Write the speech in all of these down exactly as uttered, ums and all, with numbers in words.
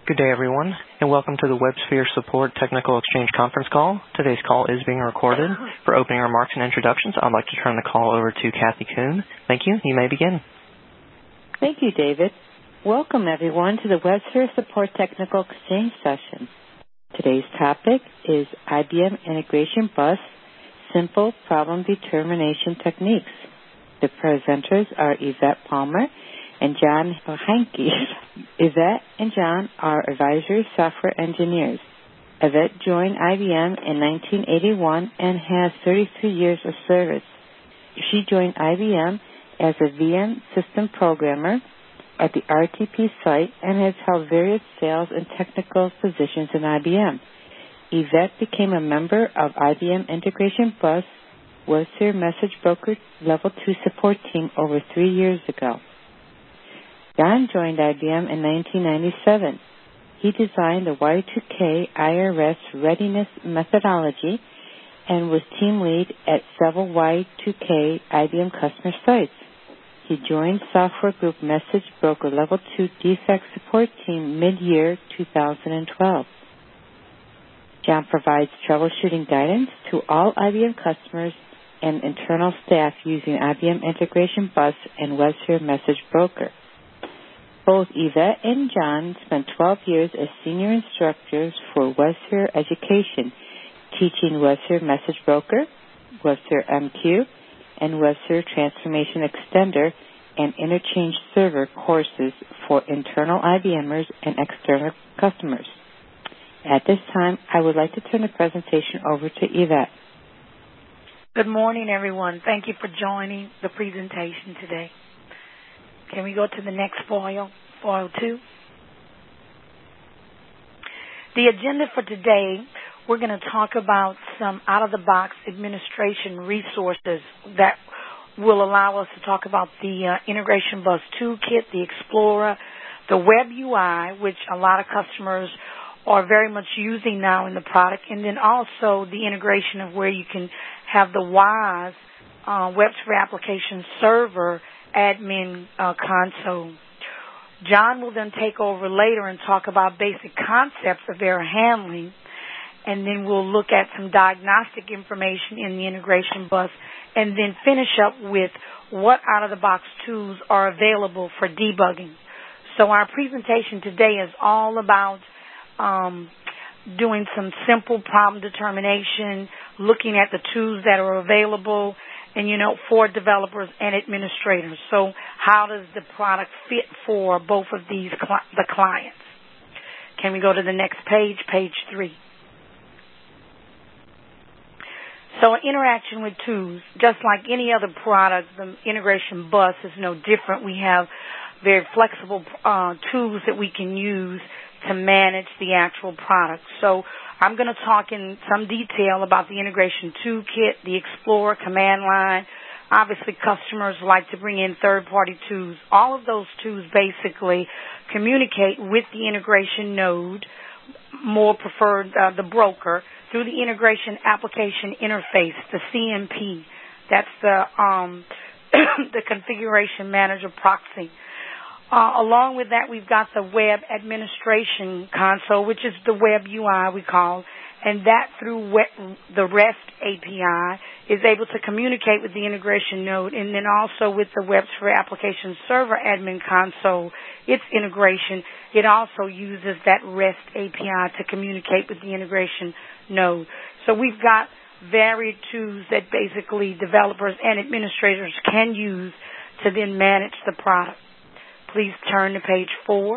Good day, everyone, and welcome to the WebSphere Support Technical Exchange conference call. Today's call is being recorded. For opening remarks and introductions, I'd like to turn the call over to Kathy Kuhn. Thank you. You may begin. Thank you, David. Welcome, everyone, to the WebSphere Support Technical Exchange session. Today's topic is I B M Integration Bus Simple Problem Determination Techniques. The presenters are Yvette Palmer and John Hanke. Yvette and John are advisory software engineers. Yvette joined I B M in nineteen eighty-one and has thirty-three years of service. She joined I B M as a V M system programmer at the R T P site and has held various sales and technical positions in I B M. Yvette became a member of I B M Integration Bus WebSphere Message Broker Level two support team over three years ago. John joined I B M in nineteen ninety-seven. He designed the Y two K I R S readiness methodology and was team lead at several Y two K I B M customer sites. He joined Software Group Message Broker Level two defect support team mid-year two thousand twelve. John provides troubleshooting guidance to all I B M customers and internal staff using I B M Integration Bus and WebSphere Message Broker. Both Yvette and John spent twelve years as senior instructors for WebSphere Education, teaching WebSphere Message Broker, WebSphere M Q, and WebSphere Transformation Extender and Interchange Server courses for internal IBMers and external customers. At this time, I would like to turn the presentation over to Yvette. Good morning, everyone. Thank you for joining the presentation today. Can we go to the next foil, foil two? The agenda for today, we're going to talk about some out-of-the-box administration resources that will allow us to talk about the uh, Integration Bus Toolkit, the Explorer, the Web U I, which a lot of customers are very much using now in the product, and then also the integration of where you can have the WAS, uh, WebSphere Application Server, admin uh, console. John will then take over later and talk about basic concepts of error handling, and then we'll look at some diagnostic information in the integration bus, and then finish up with what out-of-the-box tools are available for debugging. So our presentation today is all about um, doing some simple problem determination, looking at the tools that are available, and, you know, for developers and administrators. So how does the product fit for both of these cli- the clients? Can we go to the next page, page three? So interaction with tools, just like any other product, the integration bus is no different. We have very flexible uh, tools that we can use to manage the actual product. So I'm going to talk in some detail about the Integration Toolkit, the Explorer, command line. Obviously, customers like to bring in third-party tools. All of those tools basically communicate with the integration node, more preferred uh, the broker, through the Integration Application Interface, the C M P. That's the um, the Configuration Manager proxy. Uh, along with that, we've got the Web Administration Console, which is the Web U I we call, and that through web, the REST A P I is able to communicate with the integration node, and then also with the WebSphere Application Server Admin Console, its integration, it also uses that REST A P I to communicate with the integration node. So we've got varied tools that basically developers and administrators can use to then manage the product. Please turn to page four.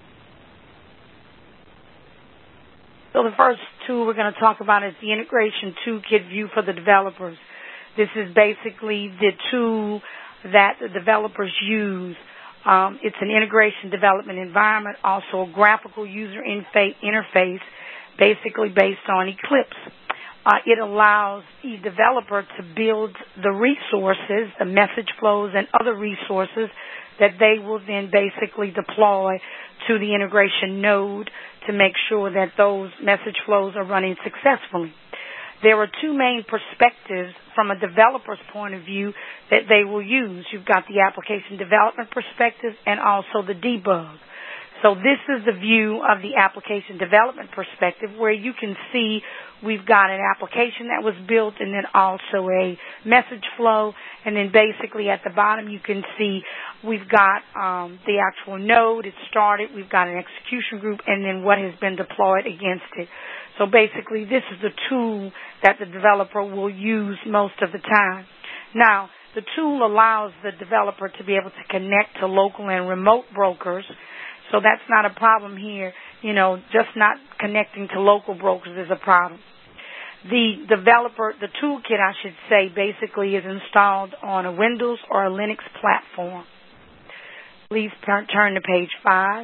So the first tool we're going to talk about is the Integration Toolkit View for the developers. This is basically the tool that the developers use. Um, it's an integration development environment, also a graphical user interface, basically based on Eclipse. Uh, it allows the developer to build the resources, the message flows, and other resources that they will then basically deploy to the integration node to make sure that those message flows are running successfully. There are two main perspectives from a developer's point of view that they will use. You've got the application development perspective and also the debug. So this is the view of the application development perspective, where you can see we've got an application that was built and then also a message flow. And then basically at the bottom you can see we've got um, the actual node, it started, we've got an execution group, and then what has been deployed against it. So basically this is the tool that the developer will use most of the time. Now, the tool allows the developer to be able to connect to local and remote brokers. So that's not a problem here. You know, just not connecting to local brokers is a problem. The developer, the toolkit, I should say, basically is installed on a Windows or a Linux platform. Please turn, turn to page five.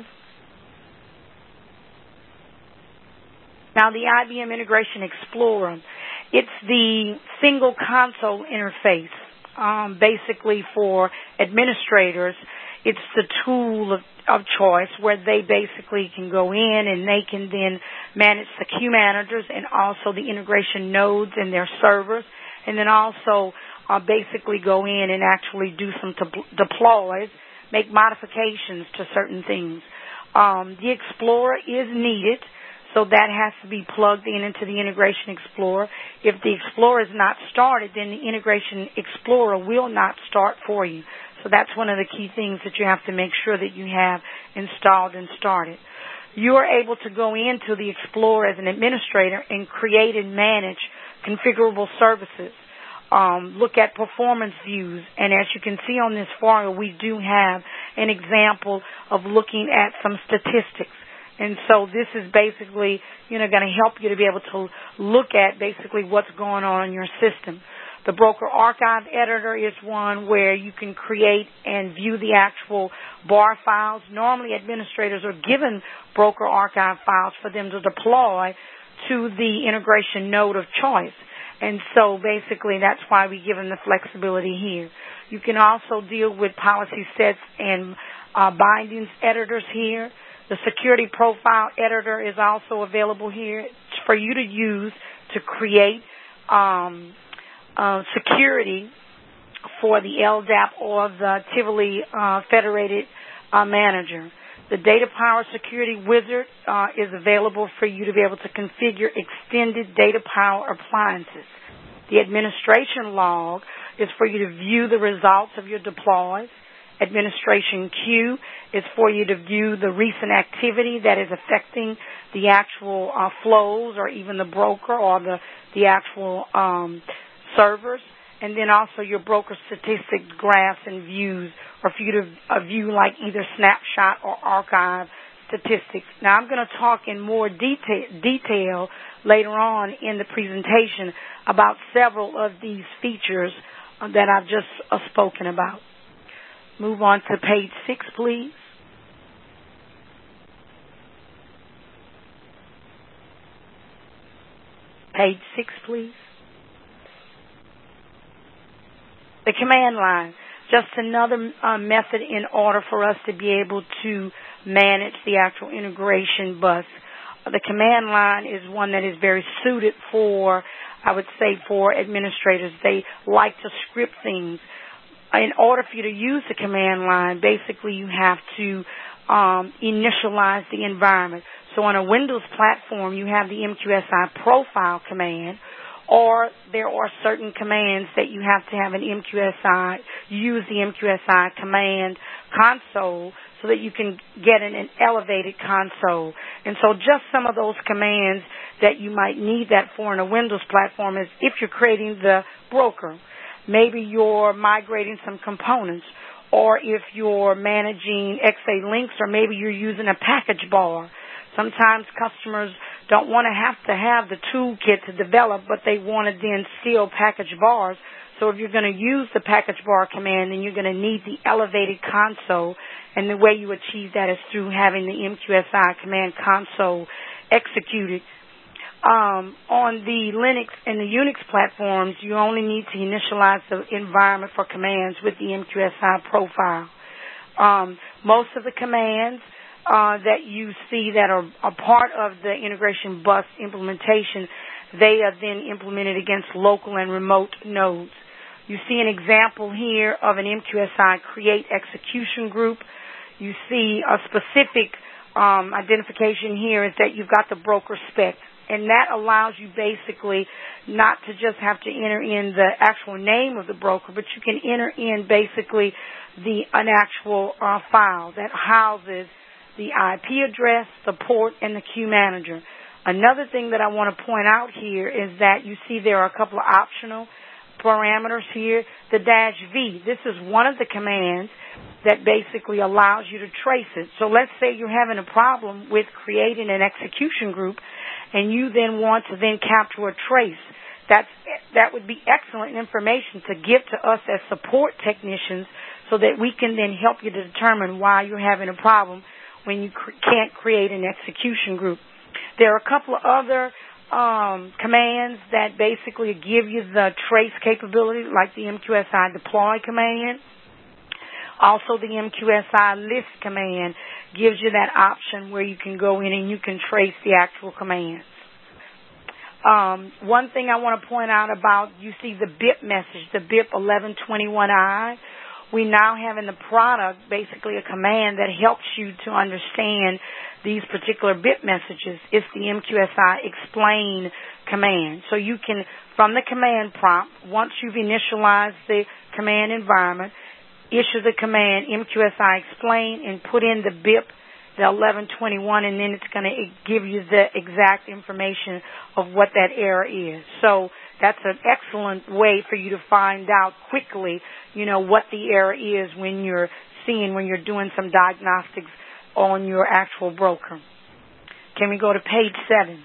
Now, the I B M Integration Explorer, it's the single console interface, um, basically for administrators. It's the tool of, of choice where they basically can go in and they can then manage the queue managers and also the integration nodes and their servers, and then also uh, basically go in and actually do some de- deploys, make modifications to certain things. Um, the Explorer is needed, so that has to be plugged in into the Integration Explorer. If the Explorer is not started, then the Integration Explorer will not start for you. So that's one of the key things that you have to make sure that you have installed and started. You are able to go into the Explorer as an administrator and create and manage configurable services. Um, look at performance views, and as you can see on this file, we do have an example of looking at some statistics. And so this is basically, you know, going to help you to be able to look at basically what's going on in your system. The Broker Archive Editor is one where you can create and view the actual bar files. Normally, administrators are given Broker Archive files for them to deploy to the integration node of choice. And so basically that's why we give them the flexibility here. You can also deal with policy sets and uh, bindings editors here. The Security Profile Editor is also available here for you to use to create um, uh, security for the L D A P or the Tivoli uh, Federated uh, Manager. The Data Power Security Wizard uh, is available for you to be able to configure extended data power appliances. The Administration Log is for you to view the results of your deploys. Administration Queue is for you to view the recent activity that is affecting the actual uh, flows or even the broker or the, the actual um, servers. And then also your broker statistics, graphs, and views are for you to uh, view like either snapshot or archive statistics. Now, I'm going to talk in more detail, detail later on in the presentation about several of these features uh, that I've just uh, spoken about. Move on to page six, please. Page six, please. The command line, just another uh, method in order for us to be able to manage the actual integration bus. Uh, the command line is one that is very suited for, I would say, for administrators. They like to script things. In order for you to use the command line, basically you have to um, initialize the environment. So on a Windows platform, you have the M Q S I profile command, or there are certain commands that you have to have an M Q S I, use the M Q S I command console so that you can get in an elevated console. And so just some of those commands that you might need that for in a Windows platform is if you're creating the broker, maybe you're migrating some components, or if you're managing X A links, or maybe you're using a package bar. Sometimes customers don't want to have to have the toolkit to develop, but they want to then seal package bars. So if you're going to use the package bar command, then you're going to need the elevated console. And the way you achieve that is through having the M Q S I command console executed. Um, on the Linux and the Unix platforms, you only need to initialize the environment for commands with the M Q S I profile. Um, most of the commands uh, that you see that are a part of the integration bus implementation, they are then implemented against local and remote nodes. You see an example here of an M Q S I create execution group. You see a specific um, identification here is that you've got the broker spec. And that allows you basically not to just have to enter in the actual name of the broker, but you can enter in basically the an actual uh, file that houses the I P address, the port, and the queue manager. Another thing that I want to point out here is that you see there are a couple of optional parameters here. The dash V, this is one of the commands that basically allows you to trace it. So let's say you're having a problem with creating an execution group and you then want to then capture a trace. That's, that would be excellent information to give to us as support technicians so that we can then help you to determine why you're having a problem when you cr- can't create an execution group. There are a couple of other um, commands that basically give you the trace capability, like the M Q S I deploy command. Also, the M Q S I list command gives you that option where you can go in and you can trace the actual commands. Um, one thing I want to point out about, you see the B I P message, the B I P eleven twenty-one I. We now have in the product basically a command that helps you to understand these particular B I P messages. It's the M Q S I explain command. So you can, from the command prompt, once you've initialized the command environment, issue the command M Q S I explain and put in the B I P, the eleven twenty-one, and then it's going to give you the exact information of what that error is. So that's an excellent way for you to find out quickly, you know, what the error is when you're seeing, when you're doing some diagnostics on your actual broker. Can we go to page seven?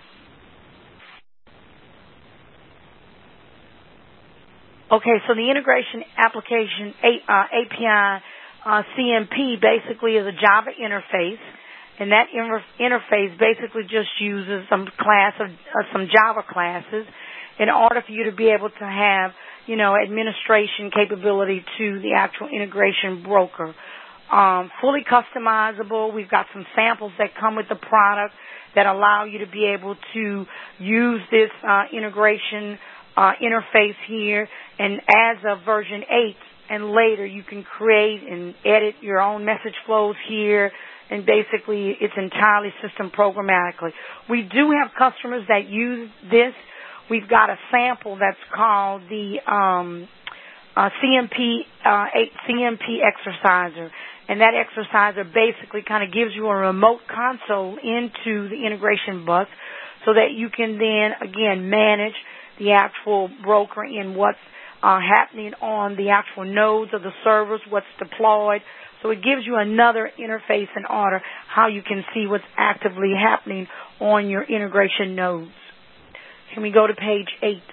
Okay, so the integration application uh, A P I uh, C M P basically is a Java interface, and that inter- interface basically just uses some class of uh, some Java classes in order for you to be able to have, you know, administration capability to the actual integration broker. Um, fully customizable. We've got some samples that come with the product that allow you to be able to use this uh, integration uh, interface here. And as of version eight and later, you can create and edit your own message flows here. And basically, it's entirely system programmatically. We do have customers that use this. We've got a sample that's called the um, uh, C M P uh, C M P exerciser. And that exerciser basically kind of gives you a remote console into the integration bus so that you can then, again, manage the actual broker in what's uh, happening on the actual nodes of the servers, what's deployed. So it gives you another interface in order how you can see what's actively happening on your integration nodes. Can we go to page eight?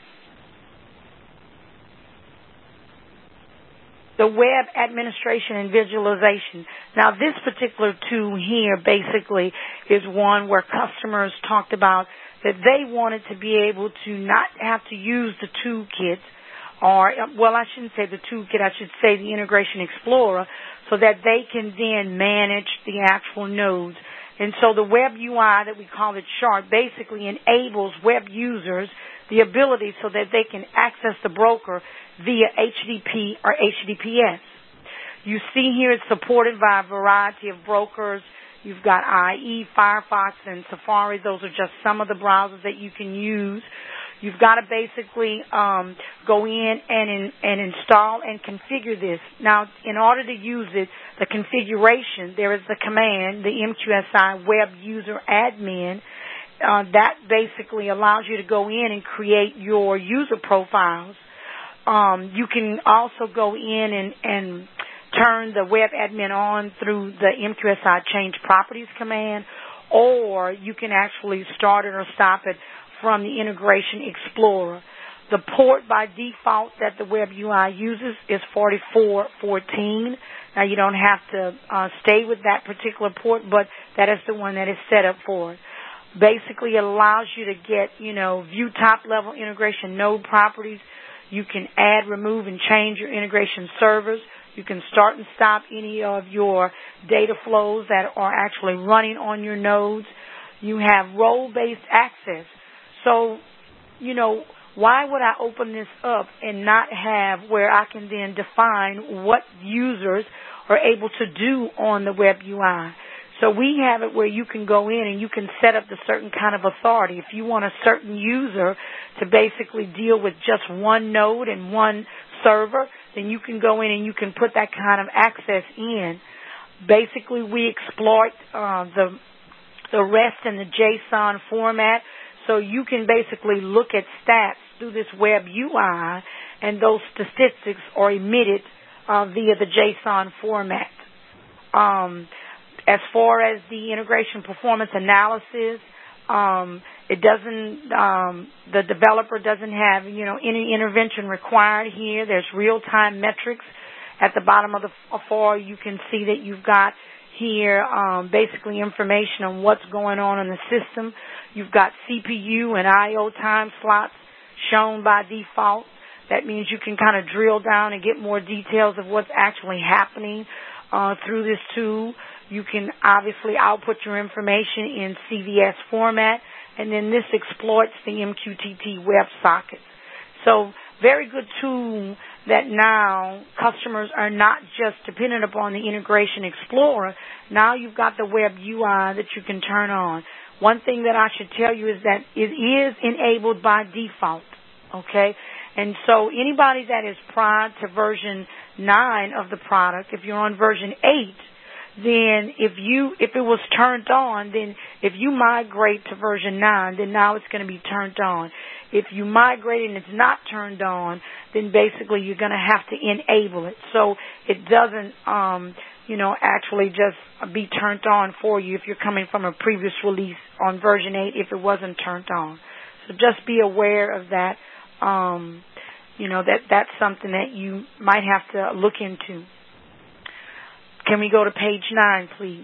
The web administration and visualization. Now, this particular tool here basically is one where customers talked about that they wanted to be able to not have to use the toolkit, or, well, I shouldn't say the toolkit, I should say the Integration Explorer, so that they can then manage the actual nodes. And so the web U I that we call it Sharp basically enables web users the ability so that they can access the broker via H T T P or H T T P S. You see here it's supported by a variety of brokers. You've got I E, Firefox, and Safari. Those are just some of the browsers that you can use. You've got to basically um, go in and in, and install and configure this. Now, in order to use it, the configuration, there is the command, the M Q S I Web User Admin. Uh, that basically allows you to go in and create your user profiles. Um, you can also go in and, and turn the web admin on through the M Q S I Change Properties command, or you can actually start it or stop it from the Integration Explorer. The port by default that the web U I uses is forty-four fourteen. Now, you don't have to uh, stay with that particular port, but that is the one that is set up for it. Basically, it allows you to get, you know, view top-level integration node properties. You can add, remove, and change your integration servers. You can start and stop any of your data flows that are actually running on your nodes. You have role-based access. So, you know, why would I open this up and not have where I can then define what users are able to do on the web U I? So we have it where you can go in and you can set up the certain kind of authority. If you want a certain user to basically deal with just one node and one server, then you can go in and you can put that kind of access in. Basically, we exploit uh, the the REST and the JSON format, so you can basically look at stats through this web U I, and those statistics are emitted uh, via the JSON format. Um, as far as the integration performance analysis, um, it doesn't, um, the developer doesn't have, you know, any intervention required here. There's real-time metrics at the bottom of the far. You can see that you've got here um, basically information on what's going on in the system. You've got C P U and I O time slots shown by default. That means you can kind of drill down and get more details of what's actually happening uh, through this tool. You can obviously output your information in C V S format, and then this exploits the M Q T T WebSockets. So very good tool that now customers are not just dependent upon the Integration Explorer. Now you've got the web U I that you can turn on. One thing that I should tell you is that it is enabled by default, okay? And so anybody that is prior to version nine of the product, if you're on version eight, then if you if it was turned on, then if you migrate to version nine, then now it's going to be turned on. If you migrate and it's not turned on, then basically you're going to have to enable it. So it doesn't, um, you know, actually just be turned on for you if you're coming from a previous release on version eight if it wasn't turned on. So just be aware of that. Um, you know, that that's something that you might have to look into. Can we go to page nine, please?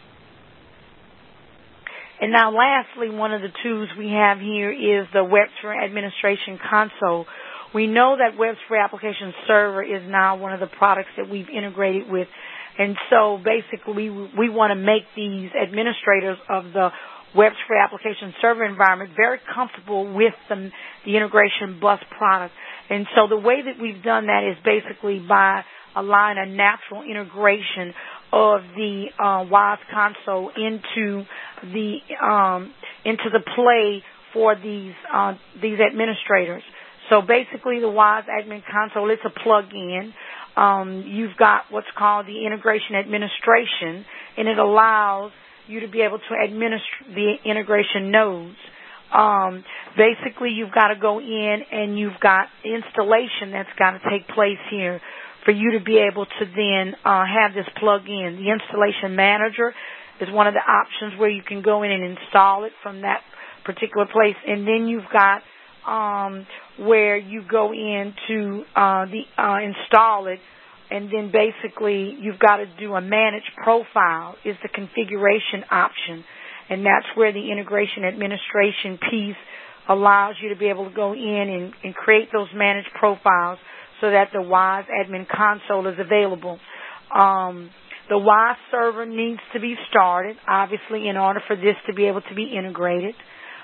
And now lastly, one of the tools we have here is the WebSphere Administration Console. We know that WebSphere Application Server is now one of the products that we've integrated with. And so basically we, we want to make these administrators of the WebSphere Application Server environment very comfortable with the, the Integration Bus product. And so the way that we've done that is basically by allowing a natural integration of the uh, WAS console into the um, into the play for these uh, these administrators. So basically, the WAS admin console, it's a plug-in. Um, you've got what's called the integration administration, and it allows you to be able to administer the integration nodes. Um, basically, you've got to go in and you've got installation that's got to take place here for you to be able to then uh, have this plug-in. The installation manager is one of the options where you can go in and install it from that particular place. And then you've got um, where you go in to uh, the, uh, install it, and then basically you've got to do a manage profile is the configuration option. And that's where the integration administration piece allows you to be able to go in and, and create those managed profiles so that the WAS admin console is available. Um, the WAS server needs to be started, obviously, in order for this to be able to be integrated.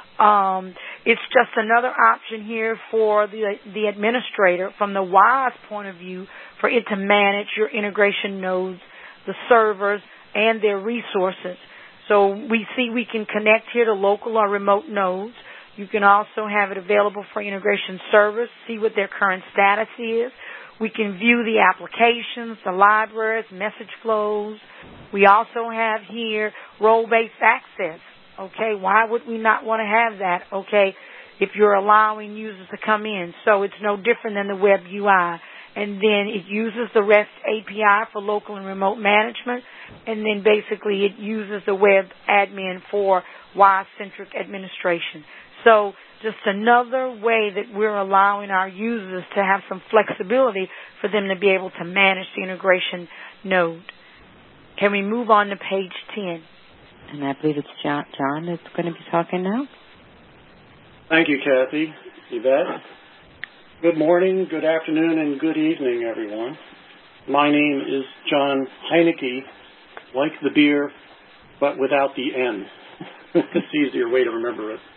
Um, it's just another option here for the, the administrator from the WAS point of view for it to manage your integration nodes, the servers, and their resources. So we see we can connect here to local or remote nodes. You can also have it available for integration servers, see what their current status is. We can view the applications, the libraries, message flows. We also have here role-based access. Okay, why would we not want to have that? Okay, if you're allowing users to come in. So it's no different than the web U I. And then it uses the REST A P I for local and remote management. And then basically it uses the web admin for WAS-centric administration. So just another way that we're allowing our users to have some flexibility for them to be able to manage the integration node. Can we move on to page ten? And I believe it's John, John that's going to be talking now. Thank you, Kathy. Yvette. Good morning, good afternoon, and good evening, everyone. My name is John Heineke, like the beer, but without the N. It's an easier way to remember it.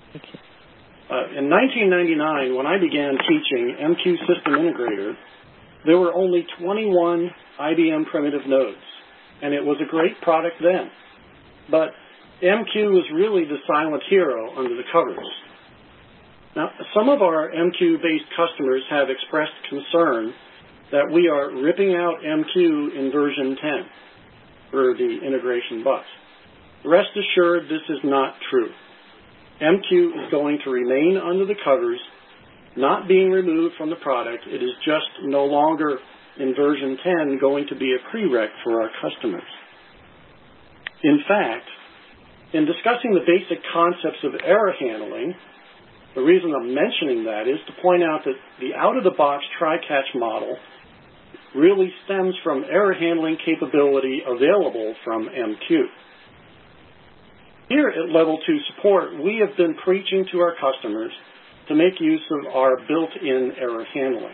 Uh, in nineteen ninety-nine, when I began teaching M Q System Integrator, there were only twenty-one I B M primitive nodes, and it was a great product then. but M Q is really the silent hero under the covers. Now, some of our M Q-based customers have expressed concern that we are ripping out M Q in version ten for the integration bus. Rest assured, this is not true. M Q is going to remain under the covers, not being removed from the product. It is just no longer in version ten going to be a prereq for our customers. In fact, in discussing the basic concepts of error handling, the reason I'm mentioning that is to point out that the out-of-the-box try-catch model really stems from error handling capability available from M Q. Here at Level two Support, we have been preaching to our customers to make use of our built-in error handling.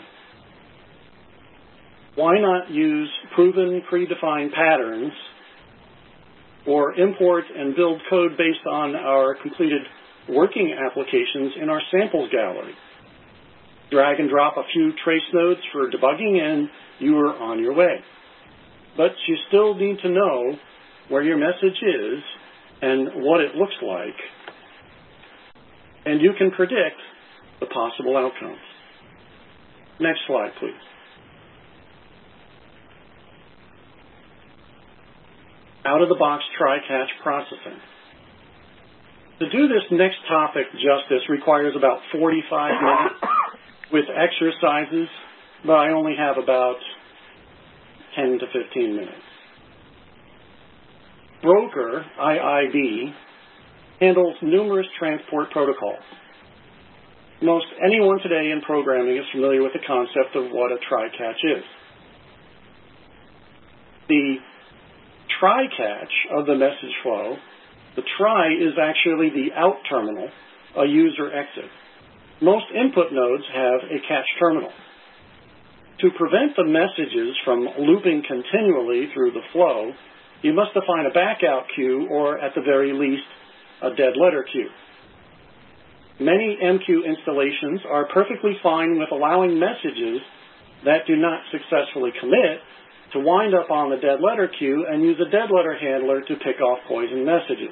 Why not use proven predefined patterns or import and build code based on our completed working applications in our samples gallery? Drag and drop a few trace nodes for debugging and you are on your way. But you still need to know where your message is and what it looks like, and you can predict the possible outcomes. Next slide, please. Out-of-the-box try-catch processing. To do this next topic justice requires about forty-five minutes with exercises, but I only have about ten to fifteen minutes. Broker, I I B, handles numerous transport protocols. Most anyone today in programming is familiar with the concept of what a try-catch is. The try-catch of the message flow, the try is actually the out terminal, a user exit. Most input nodes have a catch terminal. To prevent the messages from looping continually through the flow, you must define a backout queue, or at the very least, a dead letter queue. Many M Q installations are perfectly fine with allowing messages that do not successfully commit to wind up on the dead letter queue and use a dead letter handler to pick off poison messages.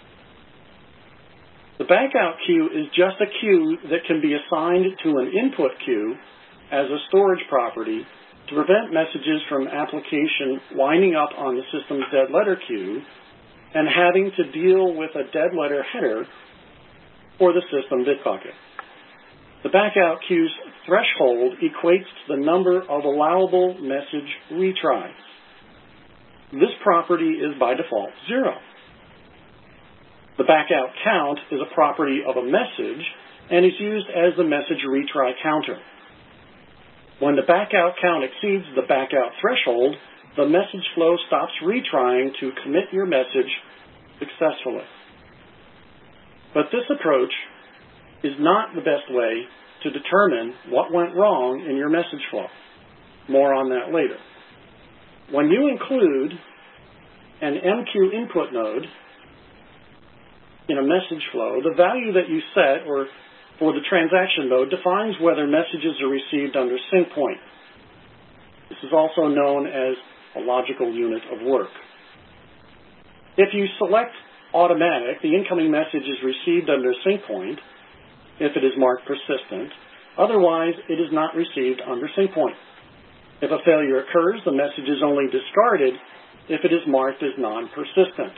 The backout queue is just a queue that can be assigned to an input queue as a storage property to prevent messages from application winding up on the system's dead letter queue and having to deal with a dead letter header for the system bit bucket. The backout queue's threshold equates to the number of allowable message retries. This property is by default zero. The backout count is a property of a message and is used as the message retry counter. When the backout count exceeds the backout threshold, the message flow stops retrying to commit your message successfully. But this approach is not the best way to determine what went wrong in your message flow. More on that later. When you include an M Q input node in a message flow, the value that you set, or for the transaction node, defines whether messages are received under sync point. This is also known as a logical unit of work. If you select automatic, the incoming message is received under sync point if it is marked persistent. Otherwise, it is not received under sync point. If a failure occurs, the message is only discarded if it is marked as non-persistent.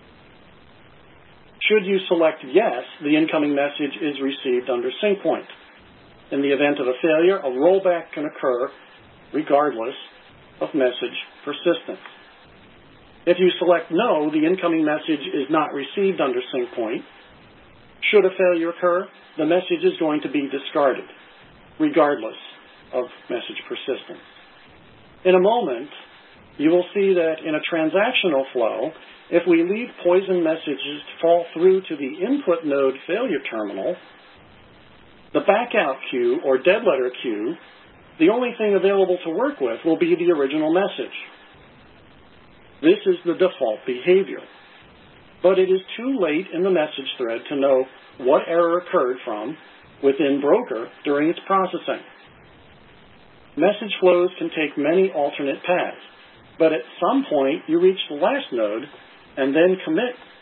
Should you select yes, the incoming message is received under sync point. In the event of a failure, a rollback can occur regardless of message persistence. If you select no, the incoming message is not received under sync point. Should a failure occur, the message is going to be discarded, regardless of message persistence. In a moment, you will see that in a transactional flow, if we leave poison messages to fall through to the input node failure terminal, the backout queue, or dead letter queue, the only thing available to work with will be the original message. This is the default behavior. But it is too late in the message thread to know what error occurred from within Broker during its processing. Message flows can take many alternate paths, but at some point you reach the last node and then commit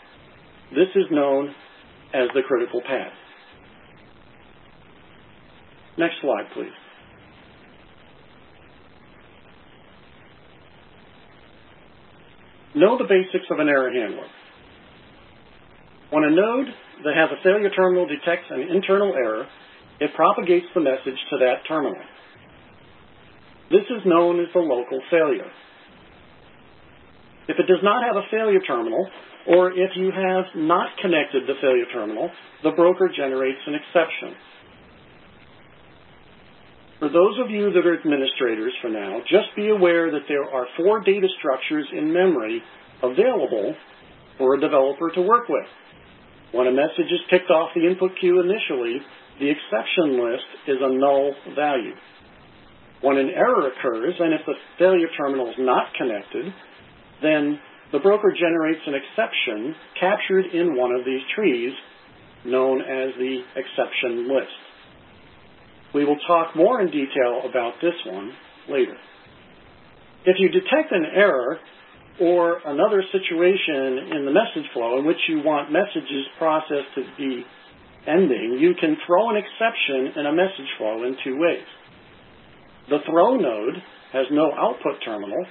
This is known as the critical path. Next slide, please. Know the basics of an error handler. When a node that has a failure terminal detects an internal error, it propagates the message to that terminal. This is known as the local failure. If it does not have a failure terminal, or if you have not connected the failure terminal, the broker generates an exception. For those of you that are administrators for now, just be aware that there are four data structures in memory available for a developer to work with. When a message is kicked off the input queue initially, the exception list is a null value. When an error occurs, and if the failure terminal is not connected, then the broker generates an exception captured in one of these trees known as the exception list. We will talk more in detail about this one later. If you detect an error or another situation in the message flow in which you want messages processed to be ending, you can throw an exception in a message flow in two ways. The throw node has no output terminal.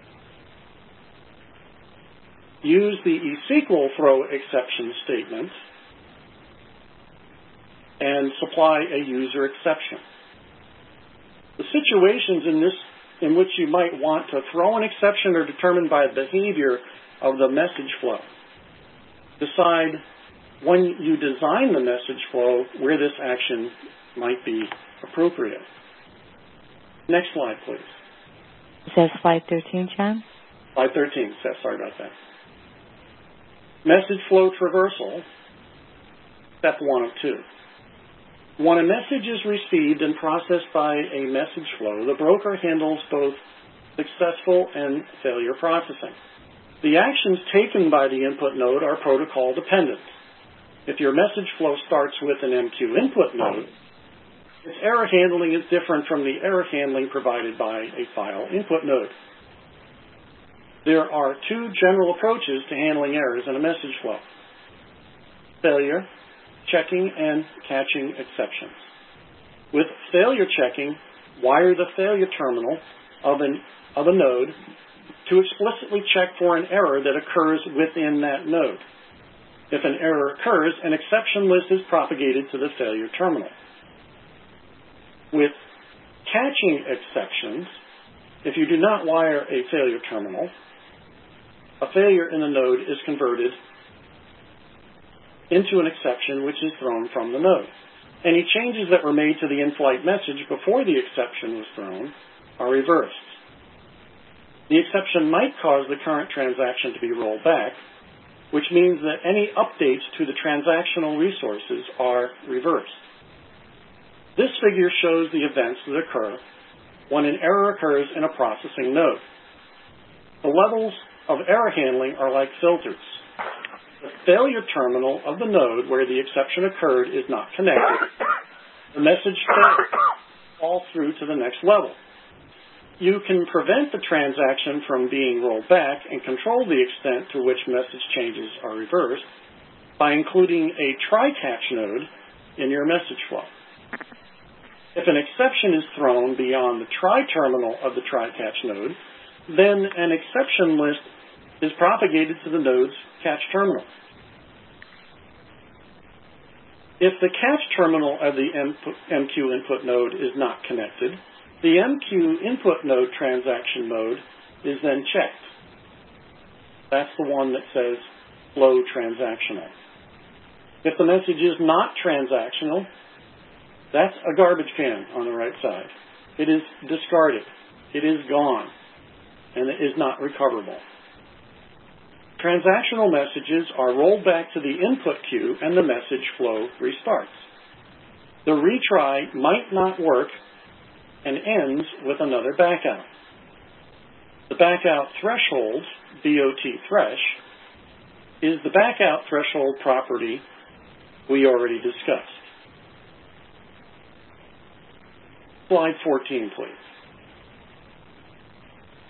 Use the eSQL throw exception statement and supply a user exception. The situations in this in which you might want to throw an exception are determined by the behavior of the message flow. Decide when you design the message flow where this action might be appropriate. Next slide, please. Is that slide thirteen, John? Slide thirteen, sorry about that. Message flow traversal, step one of two. When a message is received and processed by a message flow, the broker handles both successful and failure processing. The actions taken by the input node are protocol dependent. If your message flow starts with an M Q input node, its error handling is different from the error handling provided by a file input node. There are two general approaches to handling errors in a message flow: failure checking and catching exceptions. With failure checking, wire the failure terminal of, an, of a node to explicitly check for an error that occurs within that node. If an error occurs, an exception list is propagated to the failure terminal. With catching exceptions, if you do not wire a failure terminal, a failure in the node is converted into an exception which is thrown from the node. Any changes that were made to the in-flight message before the exception was thrown are reversed. The exception might cause the current transaction to be rolled back, which means that any updates to the transactional resources are reversed. This figure shows the events that occur when an error occurs in a processing node. The levels of error handling are like filters. The failure terminal of the node where the exception occurred is not connected. The message fails, falls through to the next level. You can prevent the transaction from being rolled back and control the extent to which message changes are reversed by including a try-catch node in your message flow. If an exception is thrown beyond the try terminal of the try-catch node, then an exception list is propagated to the node's catch terminal. If the catch terminal of the M Q input node is not connected, the M Q input node transaction mode is then checked. That's the one that says flow transactional. If the message is not transactional, that's a garbage can on the right side. It is discarded. It is gone, and it is not recoverable. Transactional messages are rolled back to the input queue and the message flow restarts. The retry might not work and ends with another backout. The backout threshold, B O T thresh, is the backout threshold property we already discussed. Slide fourteen, please.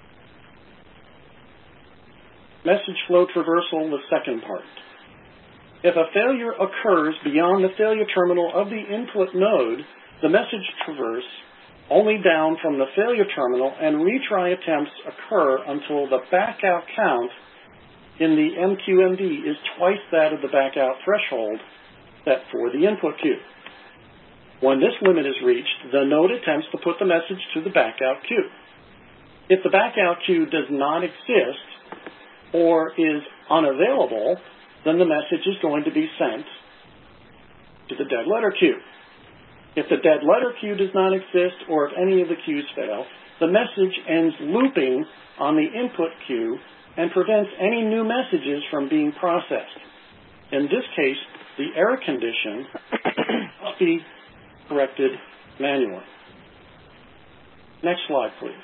Message flow traversal, the second part. If a failure occurs beyond the failure terminal of the input node, the message traverse only down from the failure terminal, and retry attempts occur until the backout count in the M Q M D is twice that of the backout threshold set for the input queue. When this limit is reached, the node attempts to put the message to the backout queue. If the backout queue does not exist or is unavailable, then the message is going to be sent to the dead letter queue. If the dead letter queue does not exist, or if any of the queues fail, the message ends looping on the input queue and prevents any new messages from being processed. In this case, the error condition must be corrected manually. Next slide, please.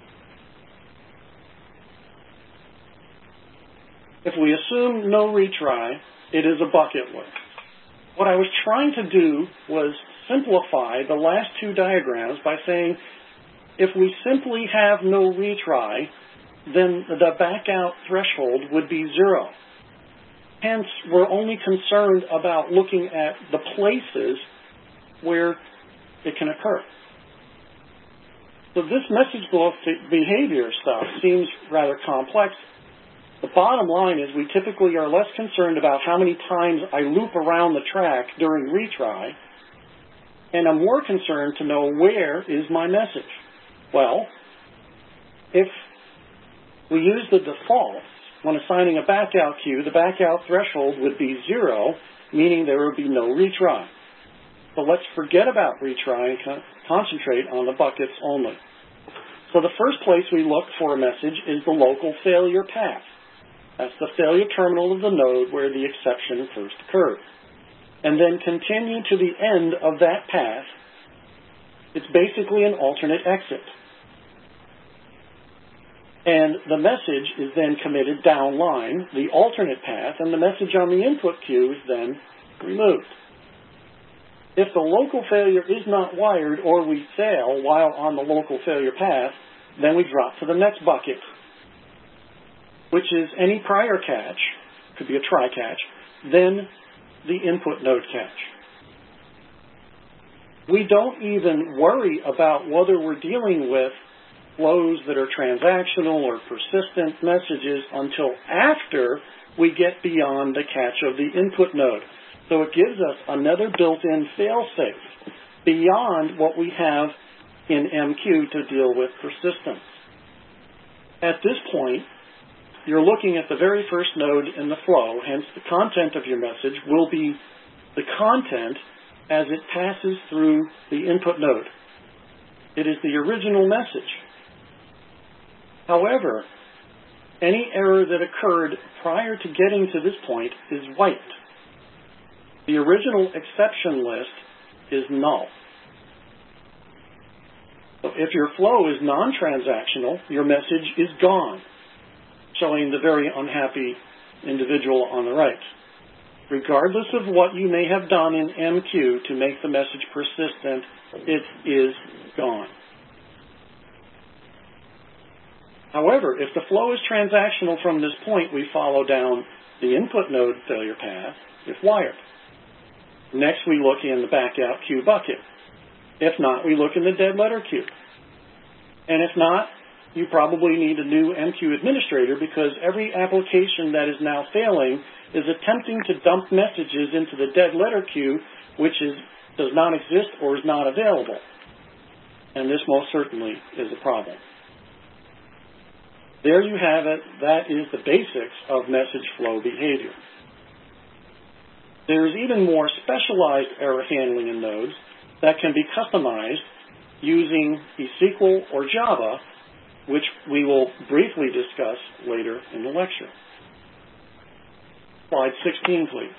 If we assume no retry, it is a bucket list. What I was trying to do was simplify the last two diagrams by saying if we simply have no retry, then the backout threshold would be zero. Hence, we're only concerned about looking at the places where it can occur. So this message block behavior stuff seems rather complex. The bottom line is we typically are less concerned about how many times I loop around the track during retry, and I'm more concerned to know where is my message. Well, if we use the defaults, when assigning a backout queue, the backout threshold would be zero, meaning there would be no retry. So let's forget about retry and con- concentrate on the buckets only. So the first place we look for a message is the local failure path. That's the failure terminal of the node where the exception first occurred. And then continue to the end of that path. It's basically an alternate exit. And the message is then committed downline, the alternate path, and the message on the input queue is then removed. If the local failure is not wired or we fail while on the local failure path, then we drop to the next bucket, which is any prior catch, could be a try catch, then the input node catch. We don't even worry about whether we're dealing with flows that are transactional or persistent messages until after we get beyond the catch of the input node. So it gives us another built-in fail-safe beyond what we have in M Q to deal with persistence. At this point, you're looking at the very first node in the flow, hence the content of your message will be the content as it passes through the input node. It is the original message. However, any error that occurred prior to getting to this point is wiped. The original exception list is null. So if your flow is non-transactional, your message is gone, showing the very unhappy individual on the right. Regardless of what you may have done in M Q to make the message persistent, it is gone. However, if the flow is transactional from this point, we follow down the input node failure path if wired. Next, we look in the backout queue bucket. If not, we look in the dead letter queue. And if not, you probably need a new M Q administrator because every application that is now failing is attempting to dump messages into the dead letter queue, which is, does not exist or is not available. And this most certainly is a problem. There you have it. That is the basics of message flow behavior. There is even more specialized error handling in nodes that can be customized using E S Q L or Java, which we will briefly discuss later in the lecture. Slide sixteen, please.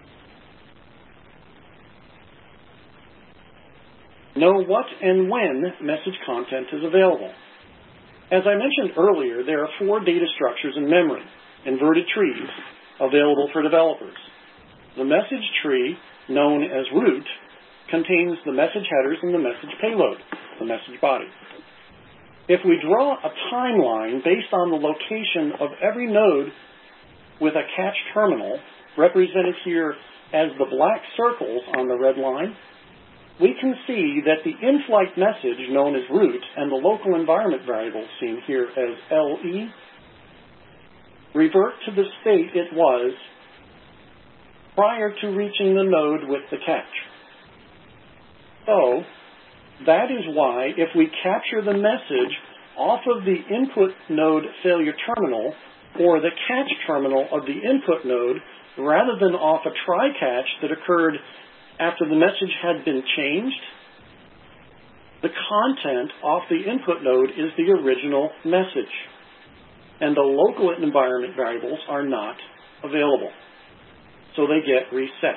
Know what and when message content is available. As I mentioned earlier, there are four data structures in memory, inverted trees, available for developers. The message tree, known as root, contains the message headers and the message payload, the message body. If we draw a timeline based on the location of every node with a catch terminal, represented here as the black circles on the red line, we can see that the in-flight message known as root and the local environment variable seen here as L E revert to the state it was prior to reaching the node with the catch. So, that is why if we capture the message off of the input node failure terminal or the catch terminal of the input node rather than off a try-catch that occurred after the message had been changed, the content off the input node is the original message, and the local environment variables are not available, so they get reset.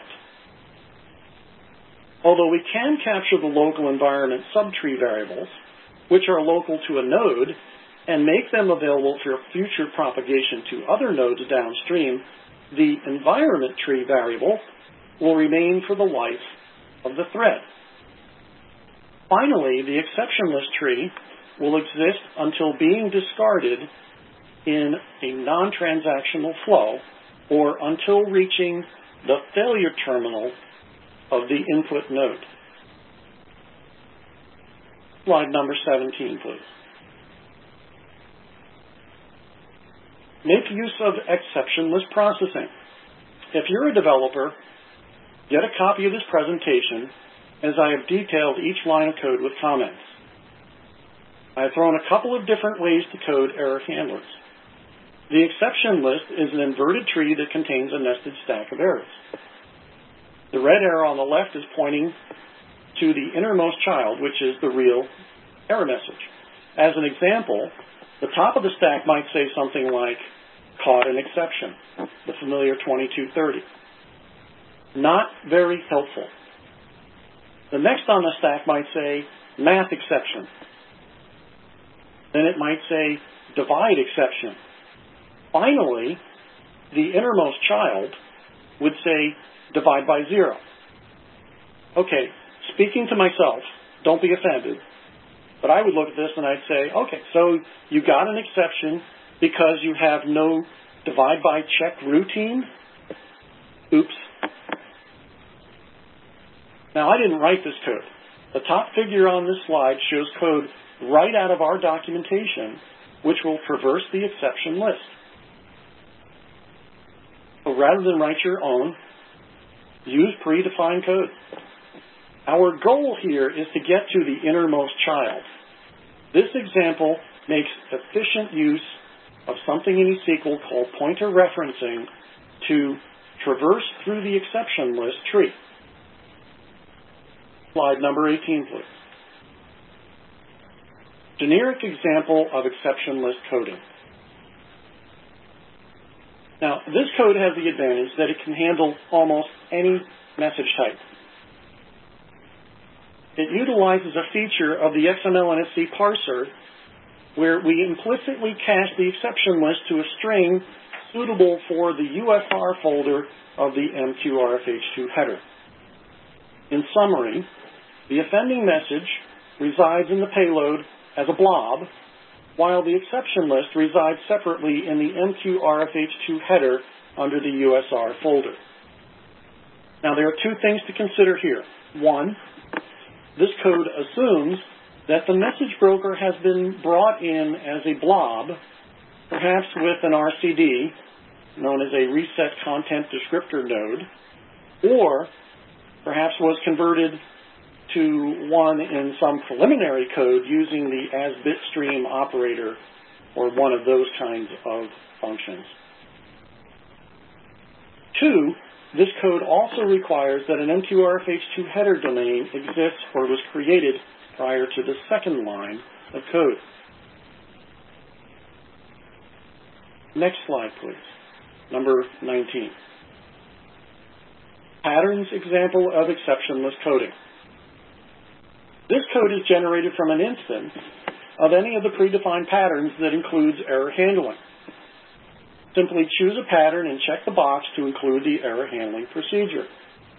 Although we can capture the local environment subtree variables, which are local to a node, and make them available for future propagation to other nodes downstream, the environment tree variable will remain for the life of the thread. Finally, the exceptionless tree will exist until being discarded in a non-transactional flow or until reaching the failure terminal of the input node. Slide number seventeen, please. Make use of exceptionless processing. If you're a developer, get a copy of this presentation as I have detailed each line of code with comments. I have thrown a couple of different ways to code error handlers. The exception list is an inverted tree that contains a nested stack of errors. The red arrow on the left is pointing to the innermost child, which is the real error message. As an example, the top of the stack might say something like, caught an exception, the familiar twenty-two thirty. Not very helpful. The next on the stack might say, math exception. Then it might say, divide exception. Finally, the innermost child would say, divide by zero. Okay, speaking to myself, don't be offended, but I would look at this and I'd say, okay, so you got an exception because you have no divide by check routine? Oops. Now, I didn't write this code. The top figure on this slide shows code right out of our documentation, which will traverse the exception list. So rather than write your own, use predefined code. Our goal here is to get to the innermost child. This example makes efficient use of something in E S Q L called pointer referencing to traverse through the exception list tree. Slide number eighteen, please. Generic example of exception list coding. Now, this code has the advantage that it can handle almost any message type. It utilizes a feature of the X M L N S C parser where we implicitly cache the exception list to a string suitable for the U F R folder of the M Q R F H two header. In summary, the offending message resides in the payload as a blob, while the exception list resides separately in the M Q R F H two header under the U S R folder. Now, there are two things to consider here. One, this code assumes that the message broker has been brought in as a blob, perhaps with an R C D, known as a reset content descriptor node, or perhaps was converted to one in some preliminary code using the as bitstream operator or one of those kinds of functions. Two, this code also requires that an M Q R F H two header domain exists or was created prior to the second line of code. Next slide, please. Number nineteen. Patterns example of exceptionless coding. This code is generated from an instance of any of the predefined patterns that includes error handling. Simply choose a pattern and check the box to include the error handling procedure.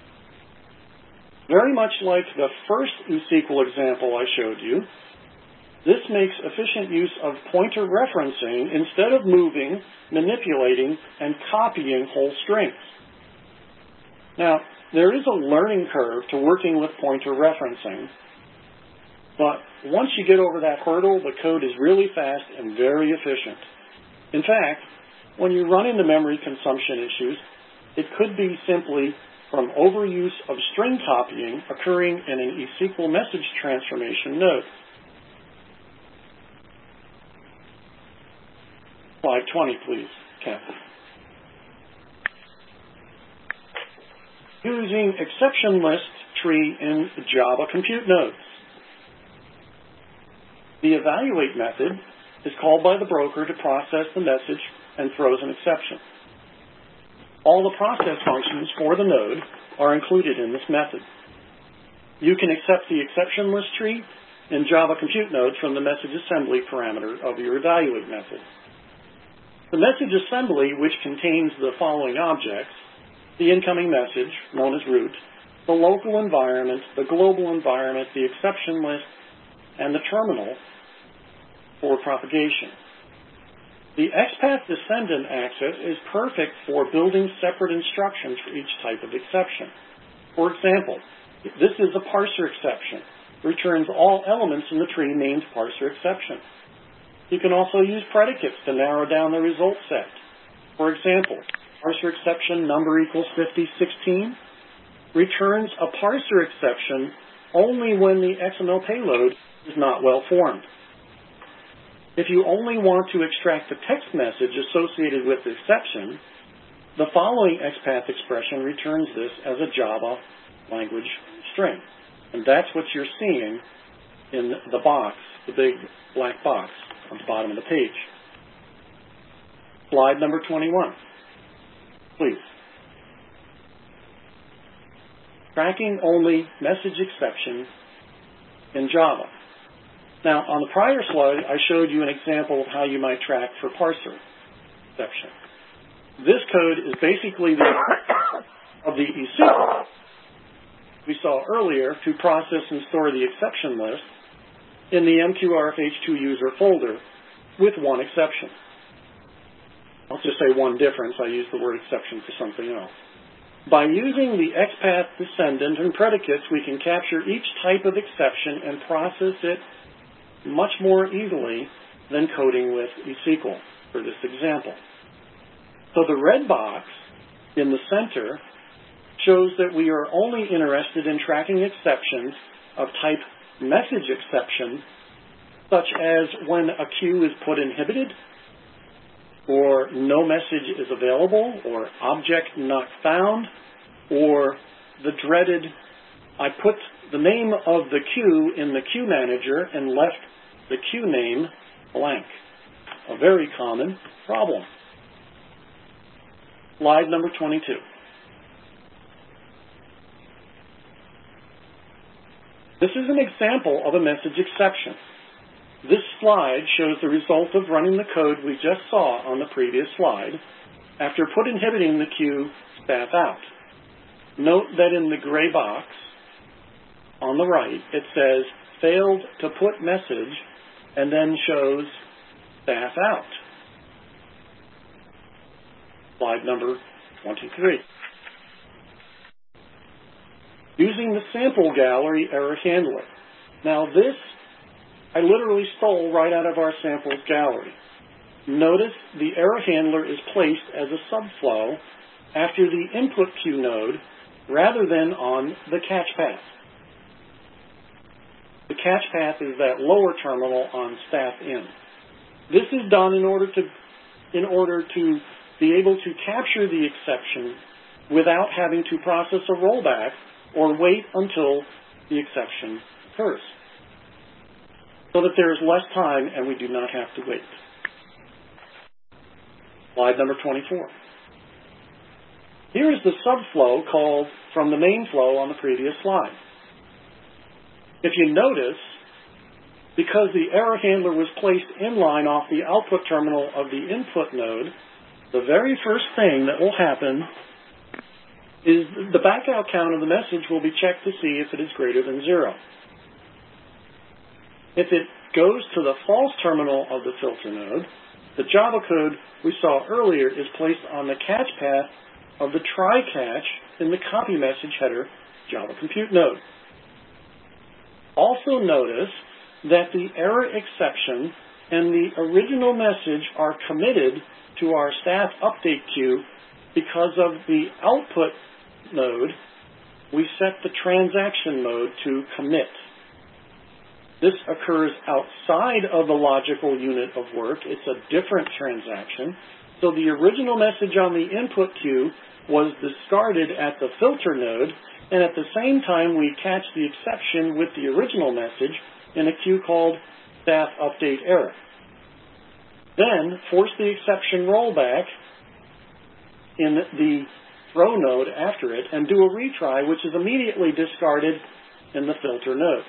Very much like the first E S Q L example I showed you, this makes efficient use of pointer referencing instead of moving, manipulating, and copying whole strings. Now, there is a learning curve to working with pointer referencing, but once you get over that hurdle, the code is really fast and very efficient. In fact, when you run into memory consumption issues, it could be simply from overuse of string copying occurring in an E S Q L message transformation node. Slide twenty, please, Kathy. Using exception list tree in Java compute nodes. The evaluate method is called by the broker to process the message and throws an exception. All the process functions for the node are included in this method. You can accept the exception list tree in Java compute nodes from the message assembly parameter of your evaluate method. The message assembly, which contains the following objects: the incoming message, known as root, the local environment, the global environment, the exception list, and the terminal for propagation. The XPath descendant access is perfect for building separate instructions for each type of exception. For example, this is a parser exception, returns all elements in the tree named parser exception. You can also use predicates to narrow down the result set. For example, parser exception number equals fifty sixteen returns a parser exception only when the X M L payload is not well formed. If you only want to extract the text message associated with the exception, the following XPath expression returns this as a Java language string. And that's what you're seeing in the box, the big black box on the bottom of the page. Slide number twenty-one, please. Tracking only message exception in Java. Now, on the prior slide, I showed you an example of how you might track for parser exception. This code is basically the of the E S Q L we saw earlier to process and store the exception list in the M Q R F H two user folder with one exception. I'll just say one difference. I use the word exception for something else. By using the XPath descendant and predicates, we can capture each type of exception and process it much more easily than coding with E S Q L for this example. So the red box in the center shows that we are only interested in tracking exceptions of type message exception, such as when a queue is put inhibited, or no message is available, or object not found, or the dreaded, I put the name of the queue in the queue manager and left the queue name blank. A very common problem. Slide number twenty-two. This is an example of a message exception. This slide shows the result of running the code we just saw on the previous slide after put inhibiting the queue staff out. Note that in the gray box on the right, it says failed to put message and then shows staff out. Slide number twenty-three. Using the sample gallery error handler. Now this, I literally stole right out of our samples gallery. Notice the error handler is placed as a subflow after the input queue node rather than on the catch path. The catch path is that lower terminal on staff in. This is done in order to, in order to be able to capture the exception without having to process a rollback or wait until the exception occurs, so that there is less time and we do not have to wait. Slide number twenty-four. Here is the subflow called from the main flow on the previous slide. If you notice, because the error handler was placed in line off the output terminal of the input node, the very first thing that will happen is the backout count of the message will be checked to see if it is greater than zero. If it goes to the false terminal of the filter node, the Java code we saw earlier is placed on the catch path of the try catch in the copy message header Java Compute node. Also notice that the error exception and the original message are committed to our staff update queue because of the output node. We set the transaction mode to commit. This occurs outside of the logical unit of work. It's a different transaction. So the original message on the input queue was discarded at the filter node, and at the same time we catch the exception with the original message in a queue called staff update error. Then force the exception rollback in the throw node after it and do a retry, which is immediately discarded in the filter node.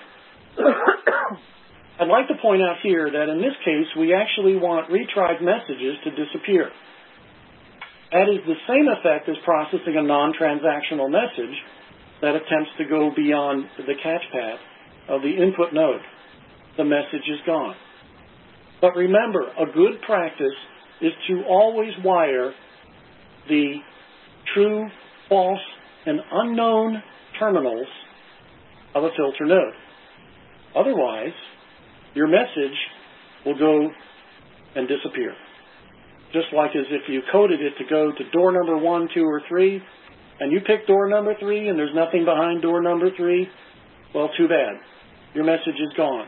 I'd like to point out here that in this case we actually want retried messages to disappear. That is the same effect as processing a non-transactional message that attempts to go beyond the catch path of the input node. The message is gone. But remember, a good practice is to always wire the true, false, and unknown terminals of a filter node. Otherwise, your message will go and disappear. Just like as if you coded it to go to door number one, two, or three, and you pick door number three and there's nothing behind door number three, well, too bad. Your message is gone.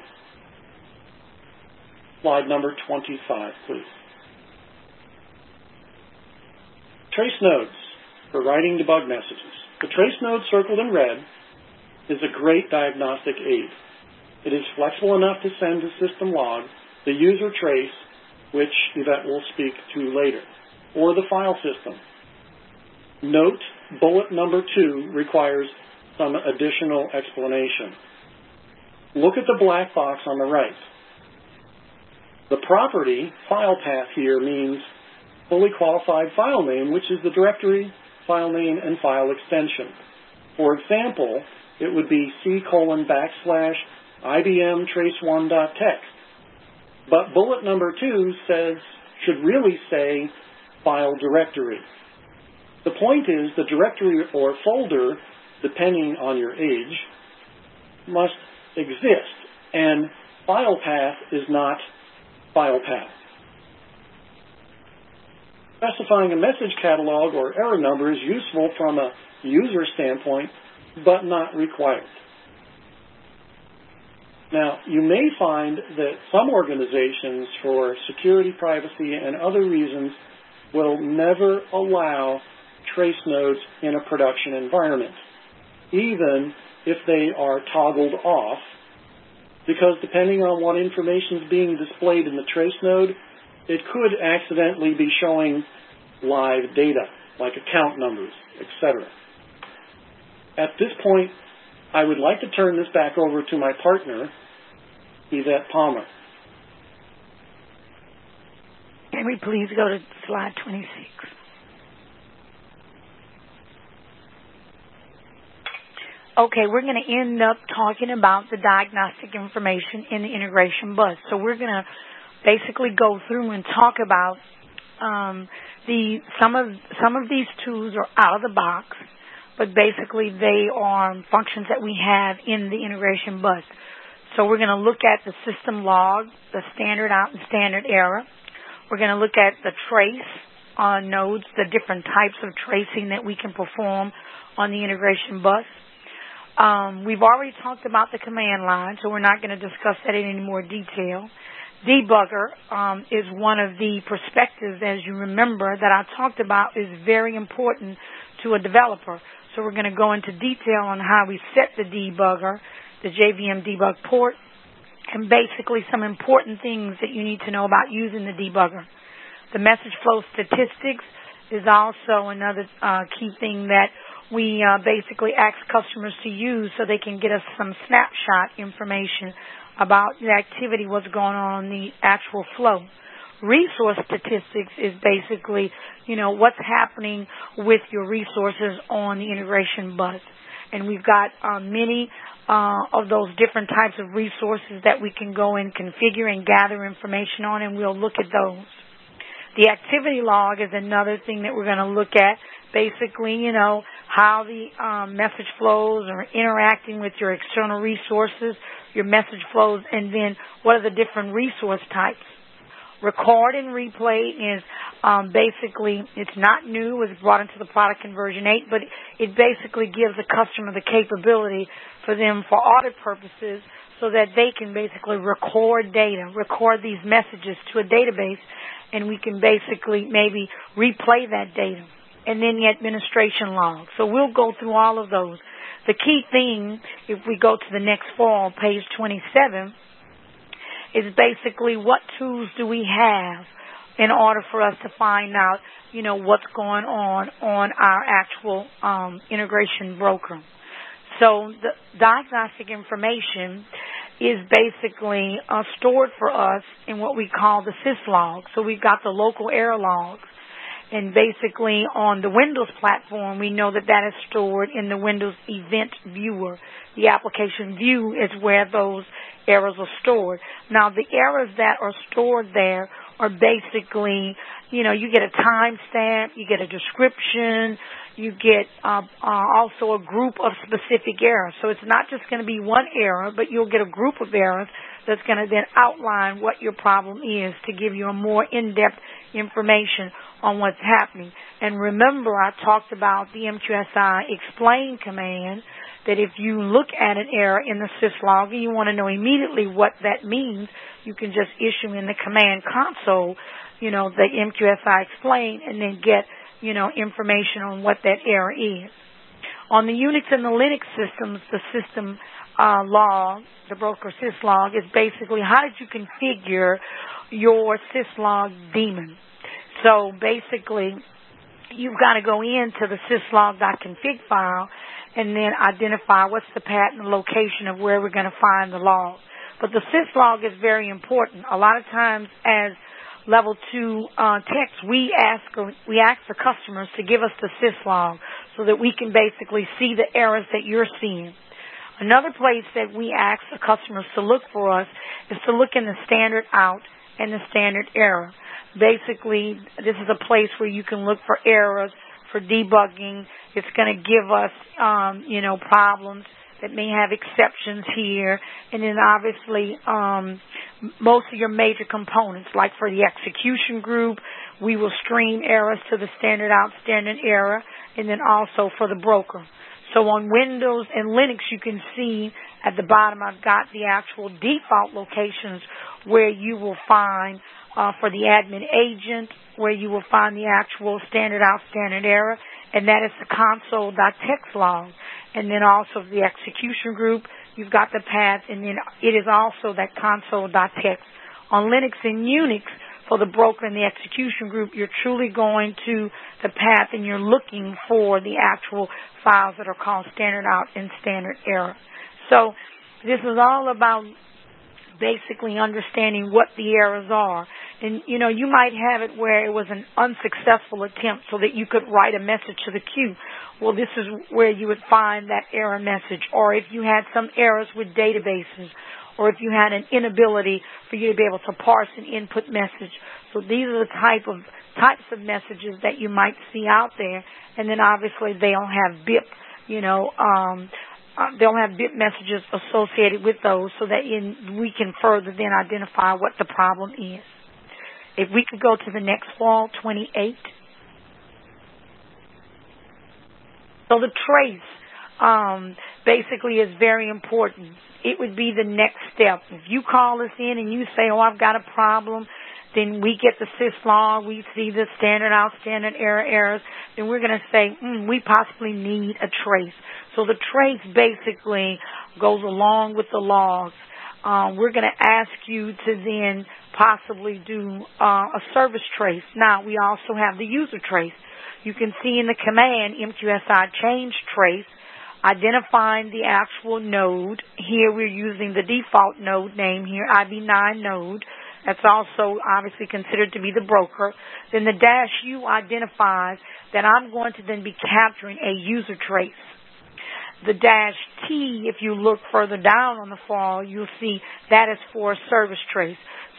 Slide number twenty-five, please. Trace nodes for writing debug messages. The trace node circled in red is a great diagnostic aid. It is flexible enough to send to system log the user trace, which Yvette will speak to later, or the file system. Note, bullet number two requires some additional explanation. Look at the black box on the right. The property file path here means fully qualified file name, which is the directory, file name, and file extension. For example, it would be C colon backslash IBM trace one dot text. But bullet number two says, should really say file directory. The point is the directory or folder, depending on your age, must exist, and file path is not file path. Specifying a message catalog or error number is useful from a user standpoint, but not required. Now, you may find that some organizations, for security, privacy, and other reasons, will never allow trace nodes in a production environment, even if they are toggled off, because depending on what information is being displayed in the trace node, it could accidentally be showing live data, like account numbers, et cetera. At this point, I would like to turn this back over to my partner, Yvette Palmer. Can we please go to slide twenty-six? Okay, we're going to end up talking about the diagnostic information in the integration bus. So we're going to basically go through and talk about um, the some of some of these tools are out of the box, but basically they are functions that we have in the integration bus. So we're going to look at the system log, the standard out and standard error. We're going to look at the trace uh, nodes, the different types of tracing that we can perform on the integration bus. Um, we've already talked about the command line, so we're not going to discuss that in any more detail. Debugger um, is one of the perspectives, as you remember, that I talked about is very important to a developer. So we're going to go into detail on how we set the debugger, the J V M debug port, and basically some important things that you need to know about using the debugger. The message flow statistics is also another uh, key thing that we uh, basically ask customers to use so they can get us some snapshot information about the activity, what's going on in the actual flow. Resource statistics is basically, you know, what's happening with your resources on the integration bus. And we've got uh, many uh, of those different types of resources that we can go and configure and gather information on, and we'll look at those. The activity log is another thing that we're going to look at. Basically, you know, how the um, message flows are interacting with your external resources, your message flows, and then what are the different resource types. Record and replay is um, basically, it's not new. It was brought into the product in version eight, but it basically gives the customer the capability for them, for audit purposes, so that they can basically record data, record these messages to a database, and we can basically maybe replay that data. And then the administration log. So we'll go through all of those. The key thing, if we go to the next fall, page twenty-seven, is basically what tools do we have in order for us to find out, you know, what's going on on our actual um, integration broker. So the diagnostic information is basically uh, stored for us in what we call the syslog. So we've got the local error logs. And basically on the Windows platform, we know that that is stored in the Windows Event Viewer. The application view is where those errors are stored. Now, the errors that are stored there are basically, you know, you get a timestamp, you get a description, you get uh, uh, also a group of specific errors. So it's not just going to be one error, but you'll get a group of errors that's going to then outline what your problem is to give you a more in-depth information on what's happening. And remember, I talked about the M Q S I explain command, that if you look at an error in the syslog and you want to know immediately what that means, you can just issue in the command console, you know, the M Q S I explain, and then get, you know, information on what that error is. On the Unix and the Linux systems, the system uh, log, the broker syslog, is basically how did you configure your syslog daemon. So basically, you've got to go into the syslog.config file and then identify what's the path and location of where we're going to find the log. But the syslog is very important. A lot of times as level two uh, techs, we ask we ask the customers to give us the syslog so that we can basically see the errors that you're seeing. Another place that we ask the customers to look for us is to look in the standard out and the standard error. Basically, this is a place where you can look for errors, for debugging. It's going to give us, um, you know, problems that may have exceptions here. And then obviously, um, most of your major components, like for the execution group, we will stream errors to the standard out, standard error, and then also for the broker. So on Windows and Linux, you can see at the bottom I've got the actual default locations where you will find uh, for the admin agent, where you will find the actual standard out, standard error, and that is the console.txt log. And then also the execution group, you've got the path, and then it is also that console.txt. On Linux and Unix, for the broker and the execution group, you're truly going to the path and you're looking for the actual files that are called standard out and standard error. So this is all about basically understanding what the errors are. And, you know, you might have it where it was an unsuccessful attempt so that you could write a message to the queue. Well, this is where you would find that error message. Or if you had some errors with databases, or if you had an inability for you to be able to parse an input message. So these are the type of types of messages that you might see out there. And then obviously they don't have B I P, you know, um, uh, they'll have B I P messages associated with those so that in, we can further then identify what the problem is. If we could go to the next wall, twenty-eight. So the trace um, basically is very important. It would be the next step. If you call us in and you say, oh, I've got a problem, then we get the syslog, we see the standard out, standard error errors, then we're going to say, mm, we possibly need a trace. So the trace basically goes along with the logs. Um, we're going to ask you to then possibly do uh, a service trace. Now, we also have the user trace. You can see in the command M Q S I change trace, identifying the actual node. Here we're using the default node name here, I B nine node. That's also obviously considered to be the broker. Then the dash U identifies that I'm going to then be capturing a user trace. The dash T, if you look further down on the file, you'll see that is for a service trace.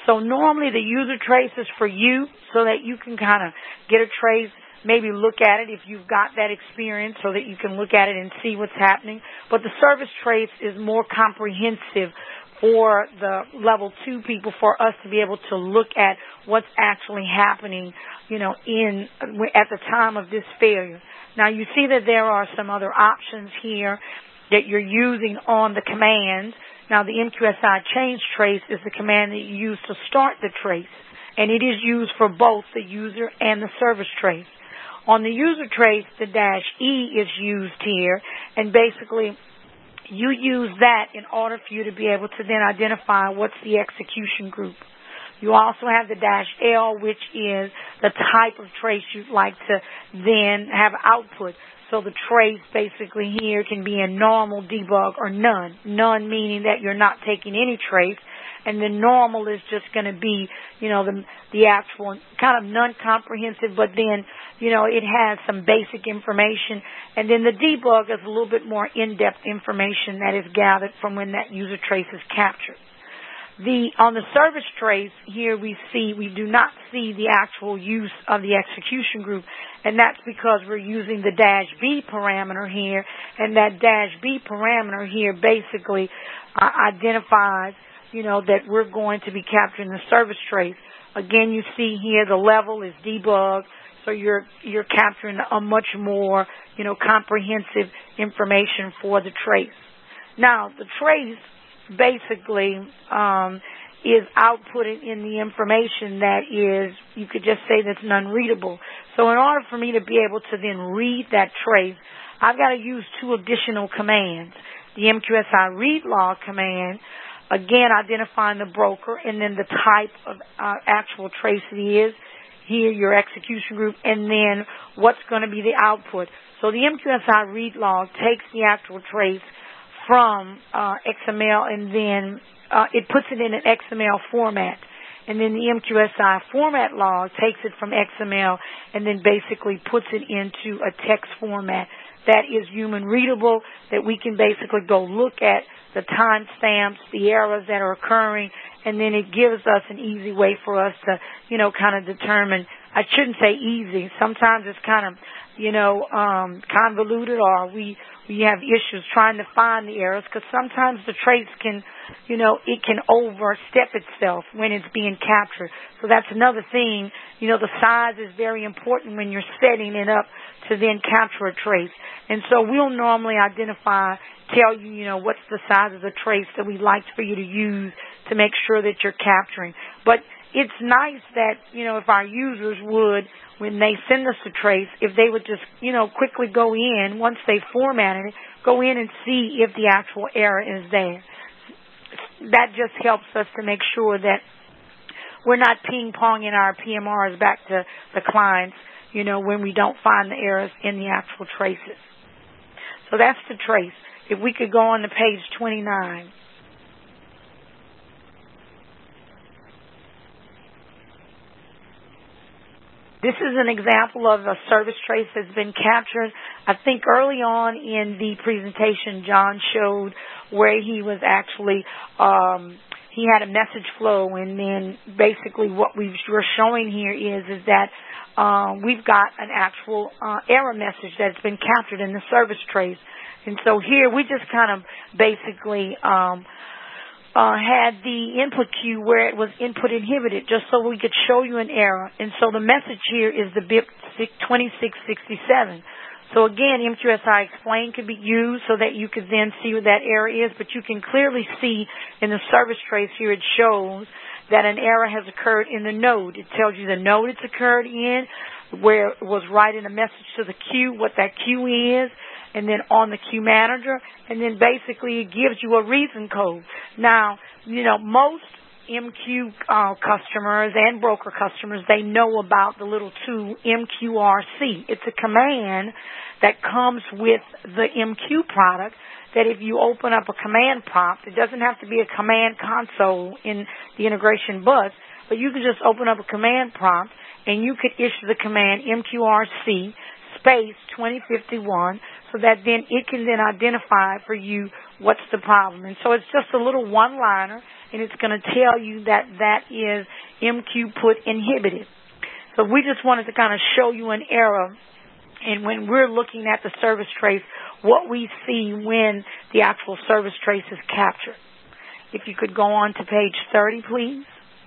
So normally the user trace is for you so that you can kind of get a trace, maybe look at it if you've got that experience so that you can look at it and see what's happening. But the service trace is more comprehensive for the level two people, for us to be able to look at what's actually happening, you know, in at the time of this failure. Now you see that there are some other options here that you're using on the commands. Now the M Q S I change trace is the command that you use to start the trace, and it is used for both the user and the service trace. On the user trace, the dash E is used here, and basically you use that in order for you to be able to then identify what's the execution group. You also have the dash L, which is the type of trace you'd like to then have output. So the trace basically here can be in normal, debug, or none. None meaning that you're not taking any trace, and the normal is just going to be, you know, the the actual kind of non-comprehensive, but then, you know, it has some basic information. And then the debug is a little bit more in-depth information that is gathered from when that user trace is captured. The on the service trace here we see we do not see the actual use of the execution group, and that's because we're using the dash B parameter here, and that dash B parameter here basically uh, identifies, you know, that we're going to be capturing the service trace. Again, you see here the level is debug, so you're you're capturing a much more, you know, comprehensive information for the trace. Now the trace basically um, is outputted in the information that is, you could just say that's non-readable. So in order for me to be able to then read that trace, I've got to use two additional commands. The M Q S I read log command, again identifying the broker, and then the type of uh, actual trace it is, here your execution group, and then what's going to be the output. So the M Q S I read log takes the actual trace from uh, X M L, and then uh, it puts it in an X M L format. And then the M Q S I format log takes it from X M L and then basically puts it into a text format that is human readable, that we can basically go look at the timestamps, the errors that are occurring, and then it gives us an easy way for us to, you know, kind of determine. I shouldn't say easy. Sometimes it's kind of, you know, um, convoluted, or we we have issues trying to find the errors, because sometimes the trace can, you know, it can overstep itself when it's being captured. So that's another thing. You know, the size is very important when you're setting it up to then capture a trace. And so we'll normally identify, tell you, you know, what's the size of the trace that we'd like for you to use to make sure that you're capturing. But it's nice that, you know, if our users would, when they send us a trace, if they would just, you know, quickly go in, once they formatted it, go in and see if the actual error is there. That just helps us to make sure that we're not ping-ponging our P M Rs back to the clients, you know, when we don't find the errors in the actual traces. So that's the trace. If we could go on to page twenty-nine. This is an example of a service trace that's been captured. I think early on in the presentation, John showed where he was actually, um, he had a message flow, and then basically what we we're showing here is, is that um, we've got an actual uh, error message that's been captured in the service trace. And so here we just kind of basically um, Uh, had the input queue where it was input inhibited, just so we could show you an error. And so the message here is the B I P twenty-six sixty-seven. So again, M Q S I explain could be used so that you could then see what that error is, but you can clearly see in the service trace here, it shows that an error has occurred in the node. It tells you the node it's occurred in, where it was writing a message to the queue, what that queue is, and then on the queue manager, and then basically it gives you a reason code. Now, you know, most M Q uh, customers and broker customers, they know about the little tool M Q R C. It's a command that comes with the M Q product that if you open up a command prompt, it doesn't have to be a command console in the integration bus, but you can just open up a command prompt and you could issue the command M Q R C space twenty fifty-one, so that then it can then identify for you what's the problem. And so it's just a little one-liner, and it's going to tell you that that is M Q put inhibited. So we just wanted to kind of show you an error, and when we're looking at the service trace, what we see when the actual service trace is captured. If you could go on to page thirty, please.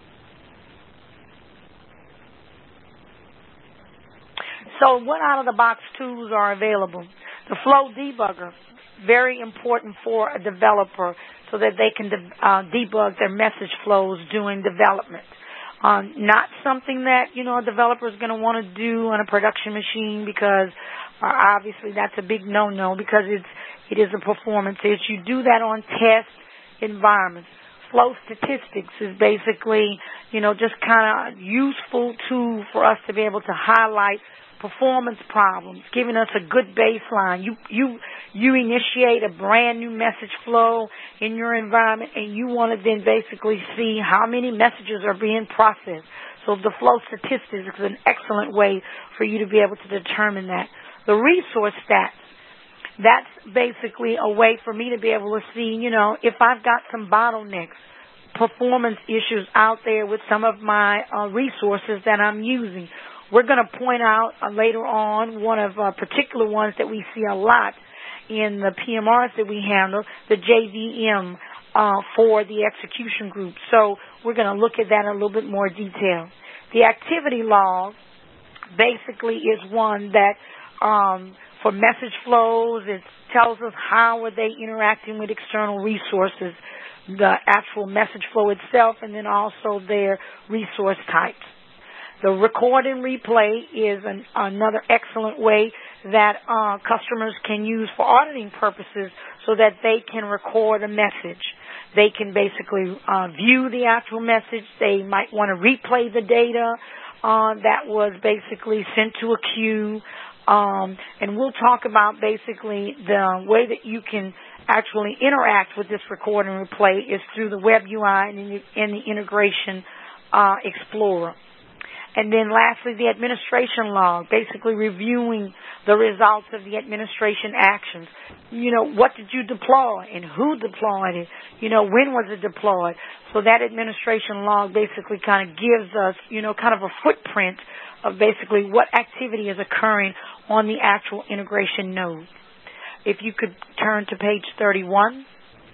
So what out-of-the-box tools are available? The Flow Debugger, very important for a developer so that they can de- uh, debug their message flows during development. Um, not something that, you know, a developer is going to want to do on a production machine because uh, obviously that's a big no-no because it's, it is a performance issue. You do that on test environments. Flow statistics is basically, you know, just kind of useful tool for us to be able to highlight performance problems, giving us a good baseline. You you you initiate a brand new message flow in your environment, and you want to then basically see how many messages are being processed. So the flow statistics is an excellent way for you to be able to determine that. The resource stats, that's basically a way for me to be able to see, you know, if I've got some bottlenecks, performance issues out there with some of my uh, resources that I'm using. We're going to point out uh, later on one of uh, particular ones that we see a lot in the P M Rs that we handle, the J V M uh, for the execution group. So we're going to look at that in a little bit more detail. The activity log basically is one that um, for message flows, it tells us how are they interacting with external resources, the actual message flow itself, and then also their resource types. The record and replay is an, another excellent way that uh, customers can use for auditing purposes so that they can record a message. They can basically uh, view the actual message. They might want to replay the data uh, that was basically sent to a queue. Um, and we'll talk about basically the way that you can actually interact with this record and replay is through the web U I and in the, in the Integration uh, Explorer. And then lastly, the administration log, basically reviewing the results of the administration actions. You know, what did you deploy and who deployed it? You know, when was it deployed? So that administration log basically kind of gives us, you know, kind of a footprint of basically what activity is occurring on the actual integration node. If you could turn to page thirty-one.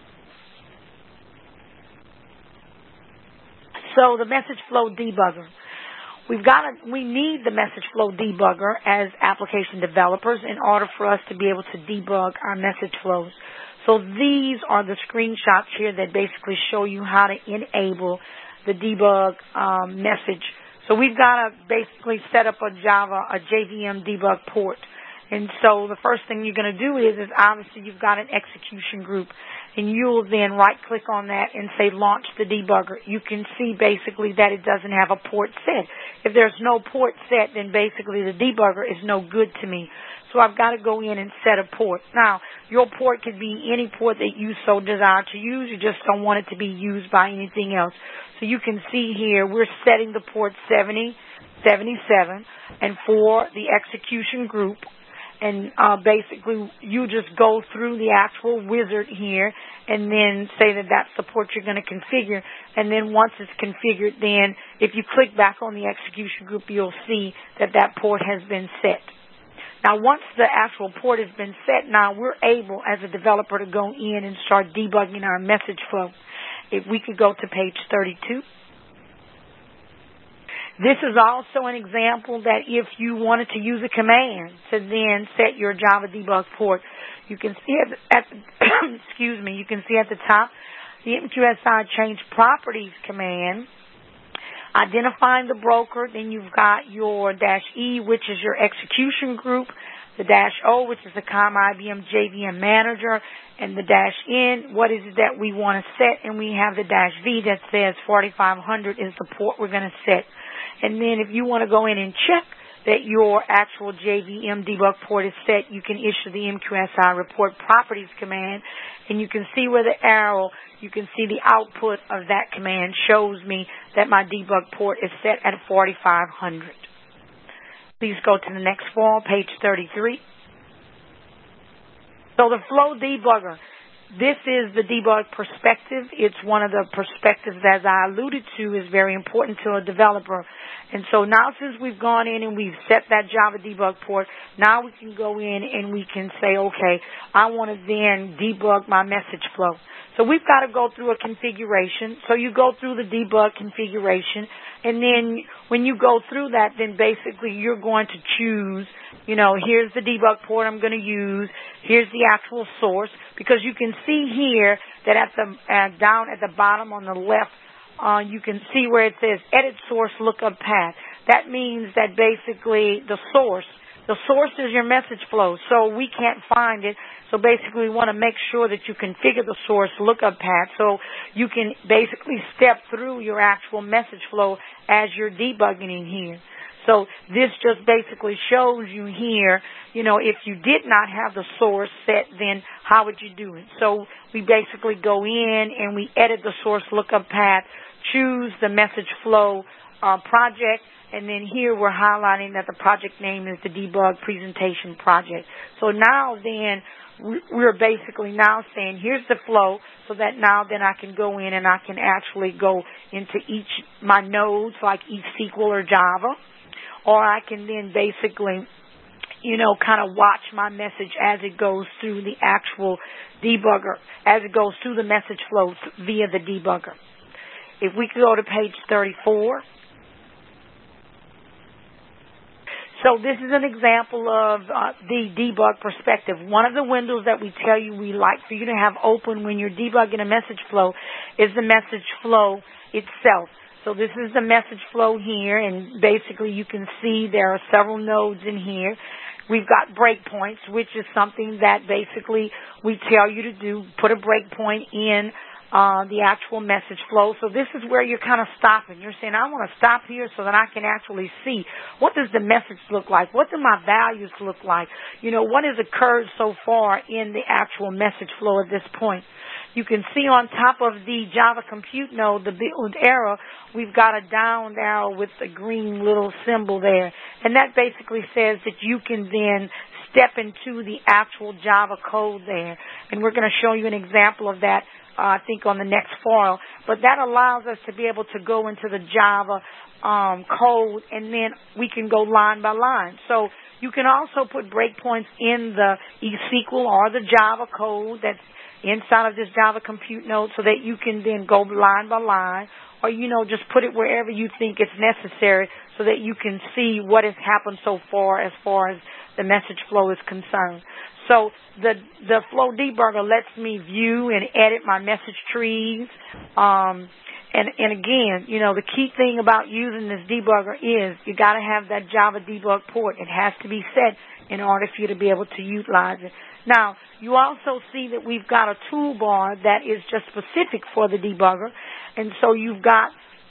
So the message flow debugger. We've got to, we need the message flow debugger as application developers in order for us to be able to debug our message flows. So these are the screenshots here that basically show you how to enable the debug um, message. So we've got to basically set up a Java, a J V M debug port. And so the first thing you're going to do is, is obviously you've got an execution group, and you'll then right-click on that and say launch the debugger. You can see basically that it doesn't have a port set. If there's no port set, then basically the debugger is no good to me. So I've got to go in and set a port. Now, your port could be any port that you so desire to use. You just don't want it to be used by anything else. So you can see here we're setting the port seventy, seventy-seven, and for the execution group. And uh, basically, you just go through the actual wizard here and then say that that's the port you're going to configure. And then once it's configured, then if you click back on the execution group, you'll see that that port has been set. Now, once the actual port has been set, now we're able, as a developer, to go in and start debugging our message flow. If we could go to page thirty-two. This is also an example that if you wanted to use a command to then set your Java debug port, you can see at, at excuse me, you can see at the top the M Q S I change properties command, identifying the broker. Then you've got your dash E, which is your execution group, the dash O, which is the COM I B M J V M manager, and the dash N, what is it that we want to set, and we have the dash V that says forty-five hundred is the port we're going to set. And then if you want to go in and check that your actual J V M debug port is set, you can issue the M Q S I report properties command, and you can see where the arrow, you can see the output of that command shows me that my debug port is set at forty-five hundred. Please go to the next file, page thirty-three. So the flow debugger. This is the debug perspective. It's one of the perspectives, as I alluded to, is very important to a developer. And so now since we've gone in and we've set that Java debug port, now we can go in and we can say, okay, I want to then debug my message flow. So we've got to go through a configuration. So you go through the debug configuration, and then when you go through that, then basically you're going to choose, you know, here's the debug port I'm going to use. Here's the actual source, because you can see here that at the uh, down at the bottom on the left, uh, you can see where it says edit source lookup path. That means that basically the source, the source is your message flow, so we can't find it. So basically we want to make sure that you configure the source lookup path so you can basically step through your actual message flow as you're debugging in here. So this just basically shows you here, you know, if you did not have the source set, then how would you do it? So we basically go in and we edit the source lookup path, choose the message flow uh, project, and then here we're highlighting that the project name is the debug presentation project. So now then we're basically now saying here's the flow, so that now then I can go in and I can actually go into each my nodes like eSQL or Java, or I can then basically, you know, kind of watch my message as it goes through the actual debugger, as it goes through the message flow via the debugger. If we could go to page thirty-four. So this is an example of uh, the debug perspective. One of the windows that we tell you we like for you to have open when you're debugging a message flow is the message flow itself. So this is the message flow here, and basically you can see there are several nodes in here. We've got breakpoints, which is something that basically we tell you to do, put a breakpoint in Uh, the actual message flow. So this is where you're kind of stopping. You're saying, I want to stop here so that I can actually see what does the message look like? What do my values look like? You know, what has occurred so far in the actual message flow at this point? You can see on top of the Java compute node, the build arrow, we've got a down arrow with a green little symbol there. And that basically says that you can then step into the actual Java code there. And we're going to show you an example of that Uh, I think on the next file, but that allows us to be able to go into the Java um, code, and then we can go line by line. So you can also put breakpoints in the eSQL or the Java code that's inside of this Java compute node, so that you can then go line by line, or you know just put it wherever you think it's necessary, so that you can see what has happened so far as far as the message flow is concerned. So the the flow debugger lets me view and edit my message trees. Um, and, and again, you know, the key thing about using this debugger is you got to have that Java debug port. It has to be set in order for you to be able to utilize it. Now, you also see that we've got a toolbar that is just specific for the debugger. And so you've got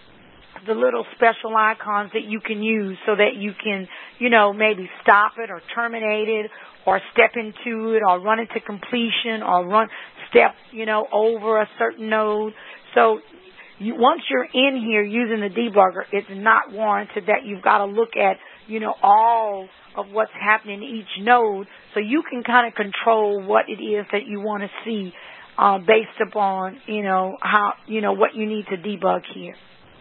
the little special icons that you can use so that you can, you know, maybe stop it or terminate it, or step into it, or run it to completion, or run step, you know, over a certain node. So you, once you're in here using the debugger, it's not warranted that you've got to look at, you know, all of what's happening in each node. So you can kind of control what it is that you want to see uh, based upon, you know, how, you know, what you need to debug here.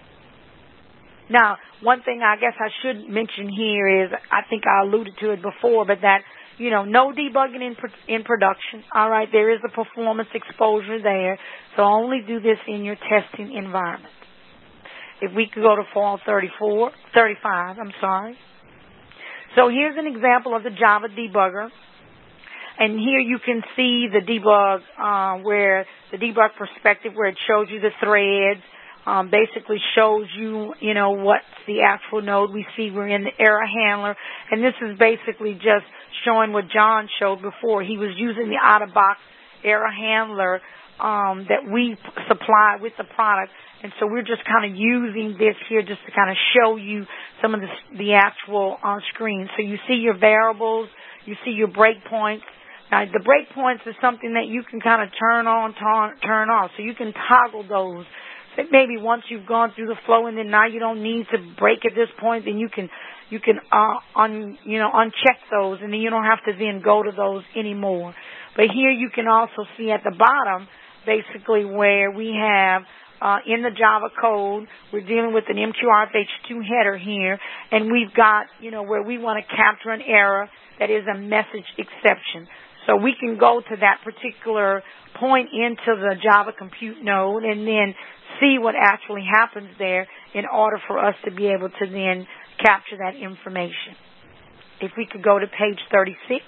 Now, one thing I guess I should mention here is, I think I alluded to it before, but that, you know, no debugging in in production. All right, there is a performance exposure there, so only do this in your testing environment. If we could go to file thirty-four, thirty-five, I'm sorry. So here's an example of the Java debugger. And here you can see the debug, uh, where the debug perspective, where it shows you the threads, um, basically shows you, you know, what's the actual node. We see we're in the error handler, and this is basically just showing what John showed before. He was using the out-of-box error handler um, that we supply with the product, and so we're just kind of using this here just to kind of show you some of the, the actual on screen. So you see your variables, you see your breakpoints. Now, the breakpoints is something that you can kind of turn on, turn, turn off, so you can toggle those. So maybe once you've gone through the flow and then now you don't need to break at this point, then you can, you can uh, un, you know, uncheck those, and then you don't have to then go to those anymore. But here you can also see at the bottom, basically where we have uh, in the Java code, we're dealing with an M Q R F H two header here, and we've got, you know, where we want to capture an error that is a message exception. So we can go to that particular point into the Java compute node and then see what actually happens there in order for us to be able to then capture that information. If we could go to page thirty-six.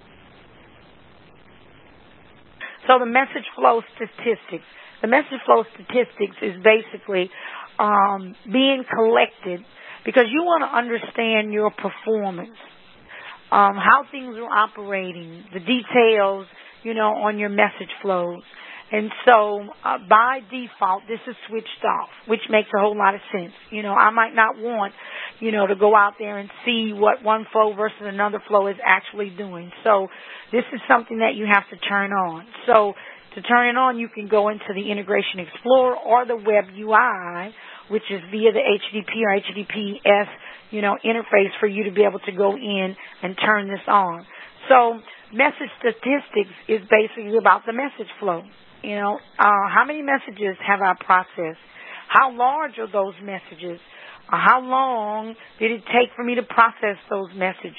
So the message flow statistics. The message flow statistics is basically um, being collected because you want to understand your performance, um, how things are operating, the details, you know, on your message flows. And so uh, by default, this is switched off, which makes a whole lot of sense. You know, I might not want, you know, to go out there and see what one flow versus another flow is actually doing. So this is something that you have to turn on. So to turn it on, you can go into the Integration Explorer or the Web U I, which is via the H T T P or H T T P S, you know, interface for you to be able to go in and turn this on. So message statistics is basically about the message flow. You know, uh, how many messages have I processed? How large are those messages? Uh, how long did it take for me to process those messages?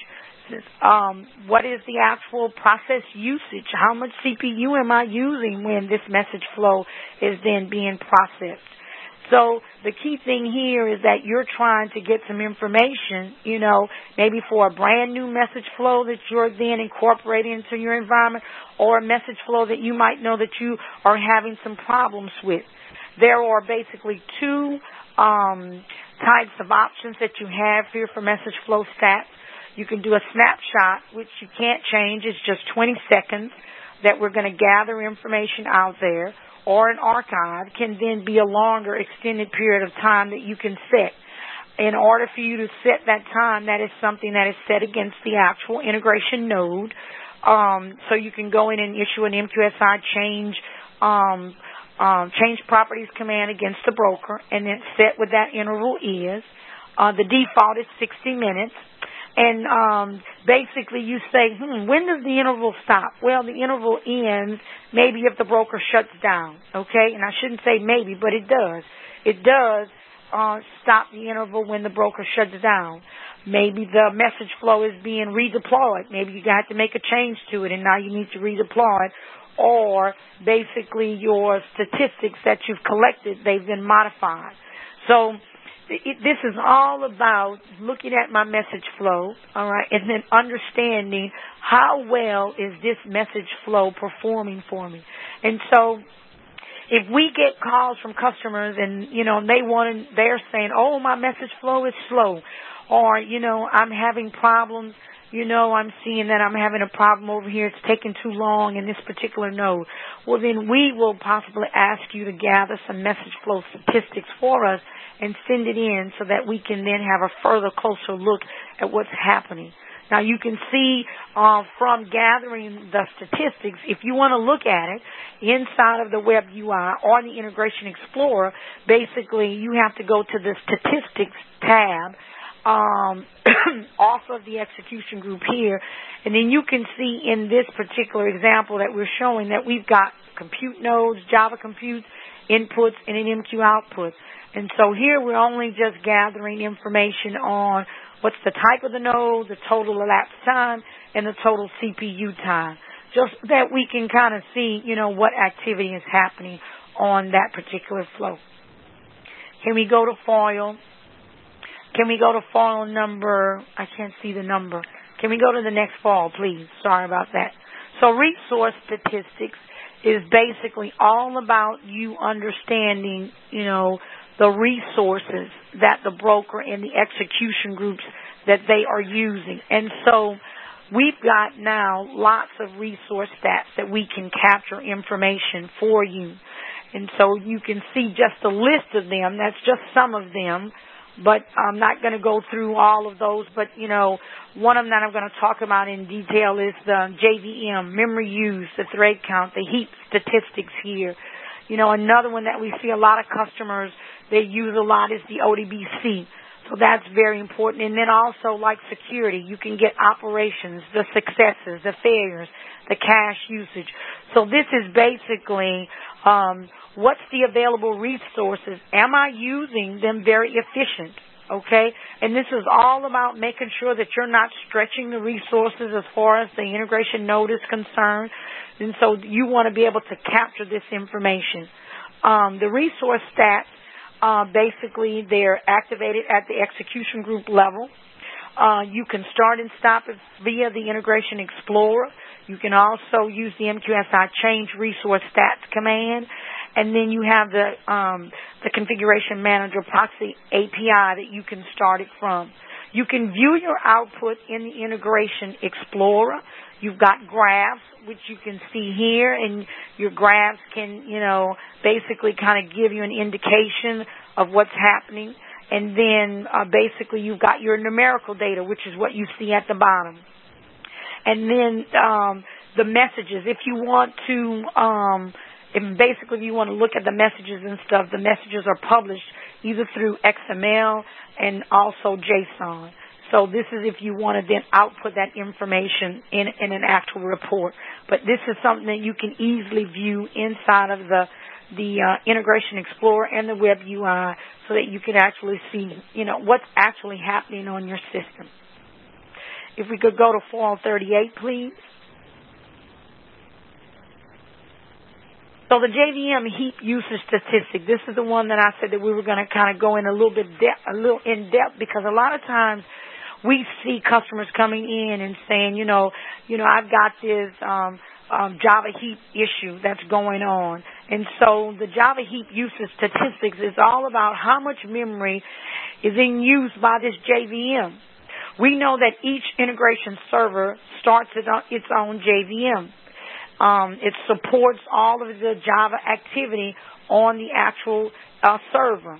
Um, what is the actual process usage? How much C P U am I using when this message flow is then being processed? So the key thing here is that you're trying to get some information, you know, maybe for a brand new message flow that you're then incorporating into your environment, or a message flow that you might know that you are having some problems with. There are basically two um, types of options that you have here for message flow stats. You can do a snapshot, which you can't change. It's just twenty seconds that we're going to gather information out there. Or an archive can then be a longer extended period of time that you can set. In order for you to set that time, that is something that is set against the actual integration node. Um, so you can go in and issue an M Q S I change um, um, change properties command against the broker, and then set what that interval is. Uh, the default is sixty minutes. And um, basically you say, hmm, when does the interval stop? Well, the interval ends maybe if the broker shuts down, okay? And I shouldn't say maybe, but it does. It does uh, stop the interval when the broker shuts down. Maybe the message flow is being redeployed. Maybe you got to make a change to it, and now you need to redeploy it. Or basically your statistics that you've collected, they've been modified. So It, this is all about looking at my message flow, all right, and then understanding how well is this message flow performing for me. And so if we get calls from customers and, you know, they want to, they're saying, oh, my message flow is slow, or, you know, I'm having problems, you know, I'm seeing that I'm having a problem over here, it's taking too long in this particular node. Well, then we will possibly ask you to gather some message flow statistics for us and send it in so that we can then have a further closer look at what's happening. Now you can see uh, from gathering the statistics, if you want to look at it inside of the Web U I or the Integration Explorer, basically you have to go to the Statistics tab um, off of the execution group here, and then you can see in this particular example that we're showing that we've got compute nodes, Java compute inputs, and an M Q output. And so here we're only just gathering information on what's the type of the node, the total elapsed time, and the total C P U time, just that we can kind of see, you know, what activity is happening on that particular flow. Can we go to foil? Can we go to foil number? I can't see the number. Can we go to the next foil, please? Sorry about that. So resource statistics is basically all about you understanding, you know, the resources that the broker and the execution groups that they are using. And so we've got now lots of resource stats that we can capture information for you. And so you can see just a list of them. That's just some of them. But I'm not going to go through all of those. But, you know, one of them that I'm going to talk about in detail is the J V M, memory use, the thread count, the heap statistics here. You know, another one that we see a lot of customers, they use a lot is the O D B C. So that's very important. And then also, like security, you can get operations, the successes, the failures, the cash usage. So this is basically um, what's the available resources? Am I using them very efficient? Okay? And this is all about making sure that you're not stretching the resources as far as the integration node is concerned. And so you want to be able to capture this information. Um, the resource stats, uh, basically, they're activated at the execution group level. Uh, you can start and stop it via the Integration Explorer. You can also use the M Q S I Change Resource Stats command. And then you have the um, the Configuration Manager Proxy A P I that you can start it from. You can view your output in the Integration Explorer. You've got graphs, which you can see here, and your graphs can, you know, basically kind of give you an indication of what's happening. And then uh, basically you've got your numerical data, which is what you see at the bottom. And then um, the messages. If you want to, um, if basically if you want to look at the messages and stuff, the messages are published either through X M L and also JSON. So this is if you want to then output that information in, in an actual report. But this is something that you can easily view inside of the the uh, Integration Explorer and the Web U I so that you can actually see, you know, what's actually happening on your system. If we could go to four thirty-eight, please. So the J V M heap usage statistic, this is the one that I said that we were going to kind of go in a little bit depth, a little in depth, because a lot of times we see customers coming in and saying, you know, you know, I've got this um, um, Java heap issue that's going on. And so the Java heap usage statistics is all about how much memory is in use by this J V M. We know that each integration server starts its own J V M. Um, it supports all of the Java activity on the actual uh, server.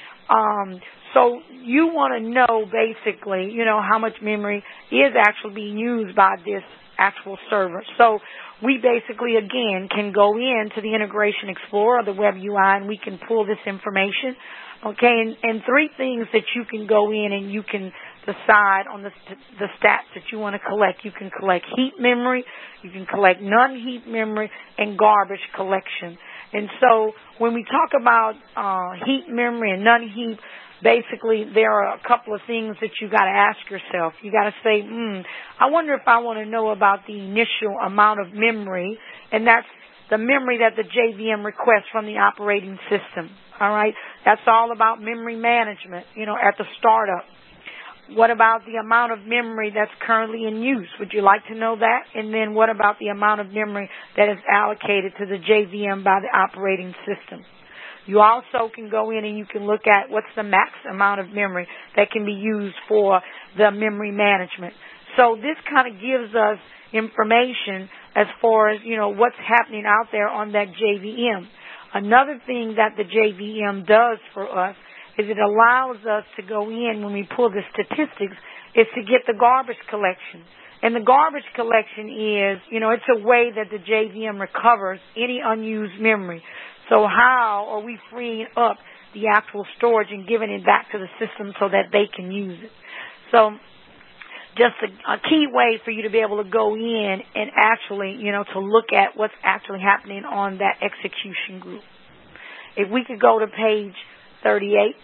Um, so you want to know basically, you know, how much memory is actually being used by this actual server. So we basically, again, can go into the Integration Explorer or the Web U I and we can pull this information. Okay, and, and three things that you can go in and you can decide on the, the stats that you want to collect. You can collect heap memory, you can collect non-heap memory, and garbage collection. And so when we talk about uh, heap memory and non-heap, basically there are a couple of things that you got to ask yourself. You got to say, hmm, I wonder if I want to know about the initial amount of memory, and that's the memory that the J V M requests from the operating system. All right, that's all about memory management, you know, at the startup. What about the amount of memory that's currently in use? Would you like to know that? And then what about the amount of memory that is allocated to the J V M by the operating system? You also can go in and you can look at what's the max amount of memory that can be used for the memory management. So this kind of gives us information as far as, you know, what's happening out there on that J V M. Another thing that the J V M does for us is it allows us to go in when we pull the statistics is to get the garbage collection. And the garbage collection is, you know, it's a way that the J V M recovers any unused memory. So how are we freeing up the actual storage and giving it back to the system so that they can use it? So just a, a key way for you to be able to go in and actually, you know, to look at what's actually happening on that execution group. If we could go to page thirty-eight.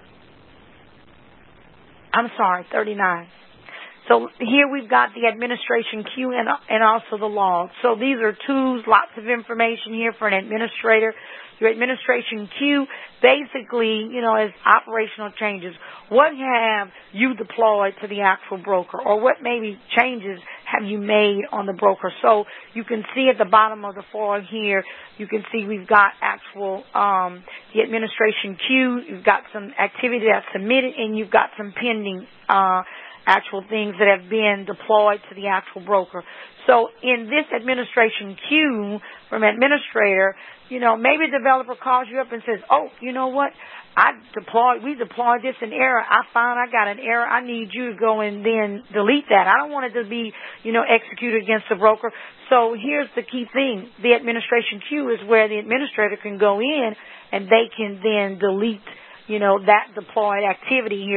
I'm sorry, thirty-nine. So here we've got the administration queue and, and also the log. So these are tools, lots of information here for an administrator. Your administration queue basically, you know, is operational changes. What have you deployed to the actual broker, or what maybe changes have you made on the broker? So you can see at the bottom of the form here, you can see we've got actual um, the administration queue. You've got some activity that's submitted, and you've got some pending uh, actual things that have been deployed to the actual broker. So in this administration queue from administrator, you know, maybe a developer calls you up and says, oh, you know what? I deployed, we deployed this in error. I found I got an error. I need you to go and then delete that. I don't want it to be, you know, executed against the broker. So here's the key thing. The administration queue is where the administrator can go in and they can then delete, you know, that deployed activity here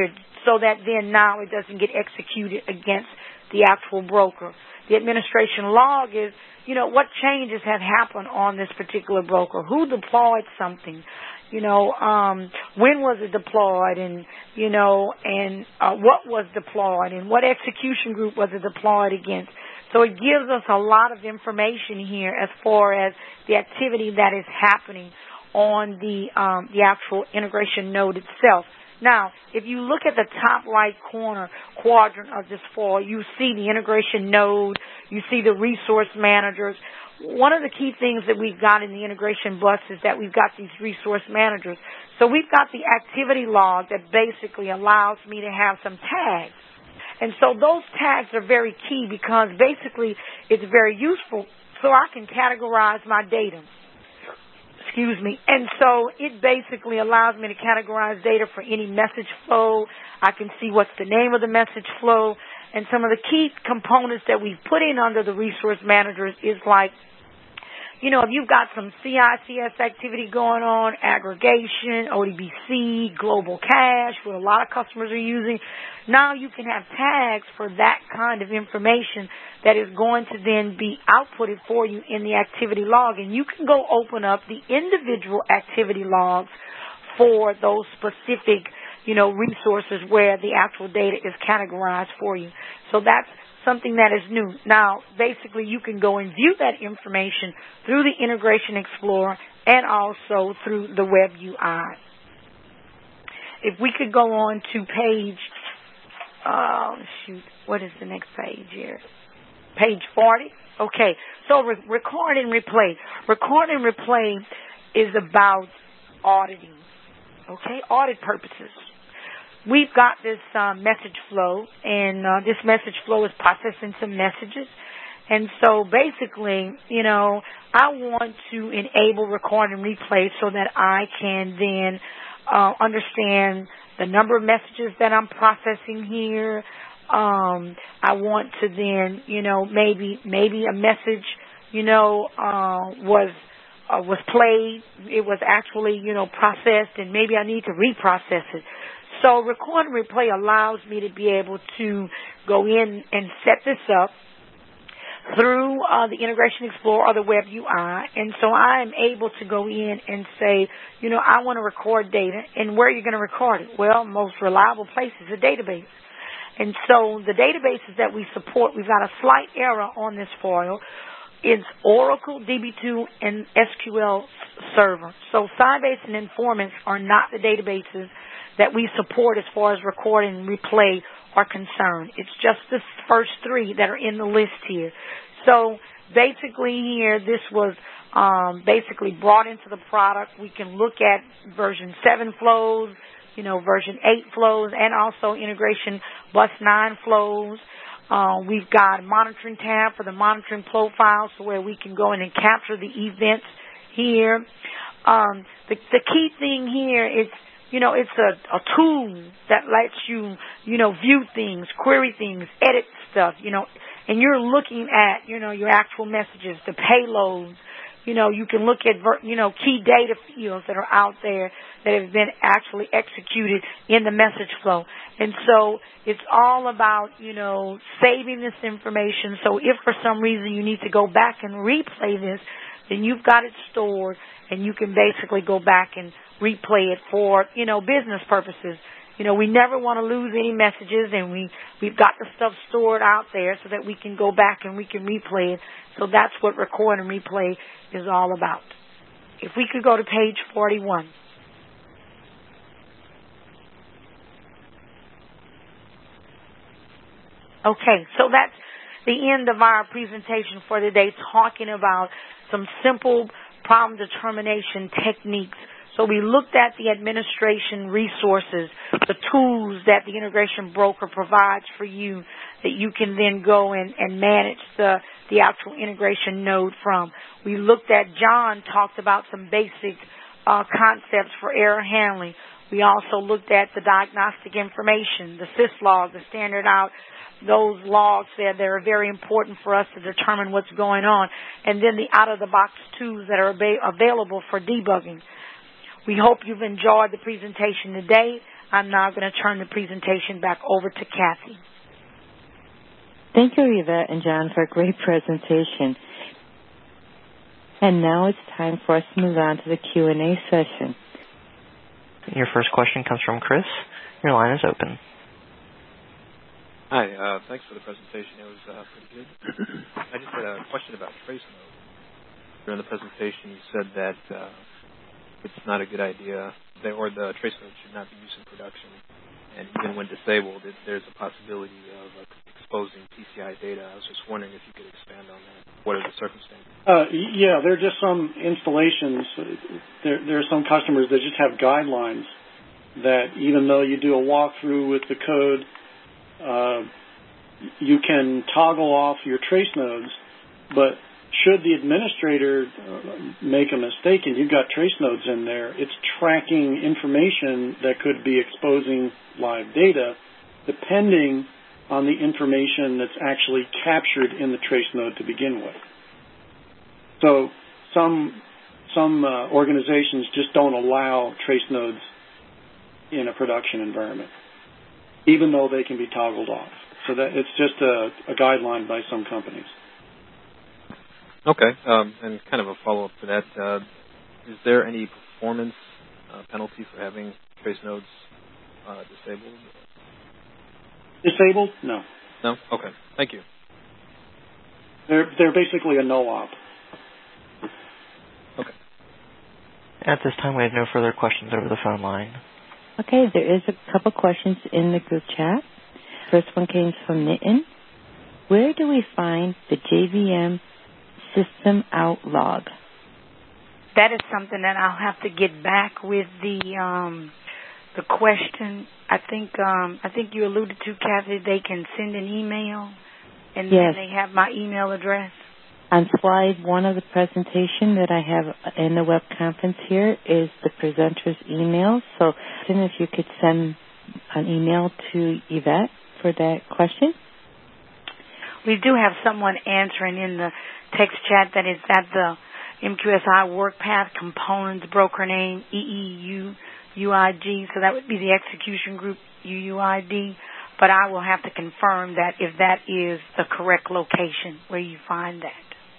so that then now it doesn't get executed against the actual broker. The administration log is, you know, what changes have happened on this particular broker? Who deployed something? You know, um, when was it deployed, and, you know, and uh, what was deployed, and what execution group was it deployed against? So it gives us a lot of information here as far as the activity that is happening on the um, the actual integration node itself. Now, if you look at the top right corner quadrant of this foil, you see the integration node, you see the resource managers. One of the key things that we've got in the integration bus is that we've got these resource managers. So we've got the activity log that basically allows me to have some tags. And so those tags are very key because basically it's very useful so I can categorize my data. Excuse me. And so it basically allows me to categorize data for any message flow. I can see what's the name of the message flow. And some of the key components that we've put in under the resource managers is like, you know, if you've got some C I C S activity going on, aggregation, O D B C, global cache, what a lot of customers are using, now you can have tags for that kind of information that is going to then be outputted for you in the activity log. And you can go open up the individual activity logs for those specific, you know, resources where the actual data is categorized for you. So that's something that is new. Now, basically, you can go and view that information through the Integration Explorer and also through the Web U I. If we could go on to page, oh, shoot, what is the next page here? Page forty? Okay, so re- record and replay. Record and replay is about auditing, okay, audit purposes. We've got this uh, message flow, and uh, this message flow is processing some messages. And so basically, you know, I want to enable record and replay so that I can then uh, understand the number of messages that I'm processing here. Um, I want to then, you know, maybe maybe a message, you know, uh, was uh, was played. It was actually, you know, processed, and maybe I need to reprocess it. So record and replay allows me to be able to go in and set this up through uh, the Integration Explorer or the Web U I. And so I am able to go in and say, you know, I want to record data. And where are you going to record it? Well, most reliable place is a database. And so the databases that we support, we've got a slight error on this foil. It's Oracle, D B two, and S Q L Server. So Sybase and Informants are not the databases that we support as far as record and replay are concerned. It's just the first three that are in the list here. So basically here, this was um, basically brought into the product. We can look at version seven flows, you know, version eight flows, and also integration bus nine flows. Uh, we've got a monitoring tab for the monitoring profile, so where we can go in and capture the events here. Um, the, the key thing here is, you know, it's a, a tool that lets you, you know, view things, query things, edit stuff, you know, and you're looking at, you know, your actual messages, the payloads. You know, you can look at, you know, key data fields that are out there that have been actually executed in the message flow. And so it's all about, you know, saving this information. So if for some reason you need to go back and replay this, then you've got it stored and you can basically go back and replay it for, you know, business purposes. You know, we never want to lose any messages, and we, we've got the stuff stored out there so that we can go back and we can replay it. So that's what record and replay is all about. If we could go to page forty-one. Okay, so that's the end of our presentation for today, talking about some simple problem determination techniques. So we looked at the administration resources, the tools that the integration broker provides for you that you can then go in and manage the, the actual integration node from. We looked at, John talked about some basic uh, concepts for error handling. We also looked at the diagnostic information, the syslog, the standard out, those logs there that are very important for us to determine what's going on, and then the out-of-the-box tools that are ab- available for debugging. We hope you've enjoyed the presentation today. I'm now going to turn the presentation back over to Kathy. Thank you, Yvette and John, for a great presentation. And now it's time for us to move on to the Q and A session. Your first question comes from Chris. Your line is open. Hi, uh, thanks for the presentation. It was uh, pretty good. I just had a question about trace nodes. During the presentation, you said that uh, it's not a good idea, that, or the trace node should not be used in production. And even when disabled, it, there's a possibility of uh, exposing P C I data. I was just wondering if you could expand on that. What are the circumstances? Uh, yeah, there are just some installations. There, there are some customers that just have guidelines that even though you do a walkthrough with the code, uh, you can toggle off your trace nodes, but should the administrator make a mistake and you've got trace nodes in there, it's tracking information that could be exposing live data depending on the information that's actually captured in the trace node to begin with. So some some uh, organizations just don't allow trace nodes in a production environment, even though they can be toggled off. So that it's just a, a guideline by some companies. Okay, um, and kind of a follow-up to that, uh, is there any performance uh, penalty for having trace nodes uh, disabled? Disabled? No. No? Okay, thank you. They're, they're basically a no-op. Okay. At this time, we have no further questions over the phone line. Okay, there is a couple questions in the group chat. First one came from Nitin. Where do we find the J V M system out log? That is something that I'll have to get back with the um, the question. I think um, I think you alluded to, Kathy. They can send an email, and yes. then they have my email address. On slide one of the presentation that I have in the web conference here is the presenter's email. So if you could send an email to Yvette for that question. We do have someone answering in the text chat that is at the M Q S I WorkPath Components broker name E E U U I G. So that would be the execution group U U I D. But I will have to confirm that if that is the correct location where you find that.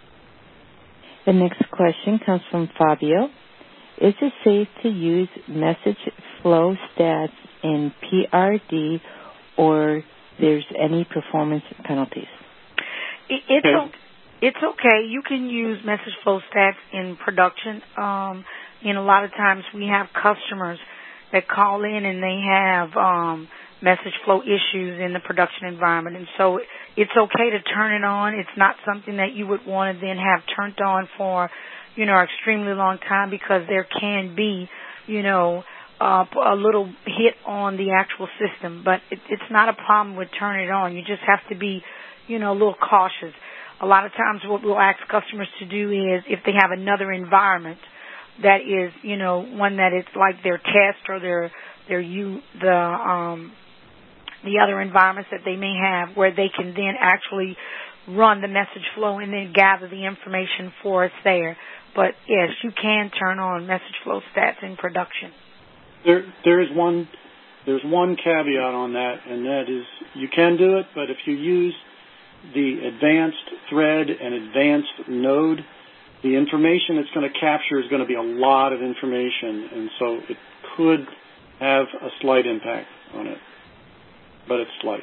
The next question comes from Fabio. Is it safe to use message flow stats in P R D or there's any performance penalties? It's okay. It's okay. You can use message flow stats in production. Um, and a lot of times we have customers that call in and they have um, message flow issues in the production environment. And so it's okay to turn it on. It's not something that you would want to then have turned on for, you know, an extremely long time because there can be, you know, uh, a little hit on the actual system. But it, it's not a problem with turning it on. You just have to be, you know, a little cautious. A lot of times what we'll ask customers to do is if they have another environment that is, you know, one that is like their test or their their you the um the other environments that they may have where they can then actually run the message flow and then gather the information for us there. But yes, you can turn on message flow stats in production. There there is one there's one caveat on that, and that is you can do it, but if you use the advanced thread and advanced node, the information it's going to capture is going to be a lot of information, and so it could have a slight impact on it, but it's slight.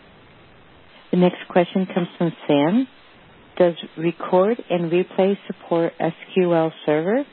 The next question comes from Sam. Does record and replay support S Q L Server?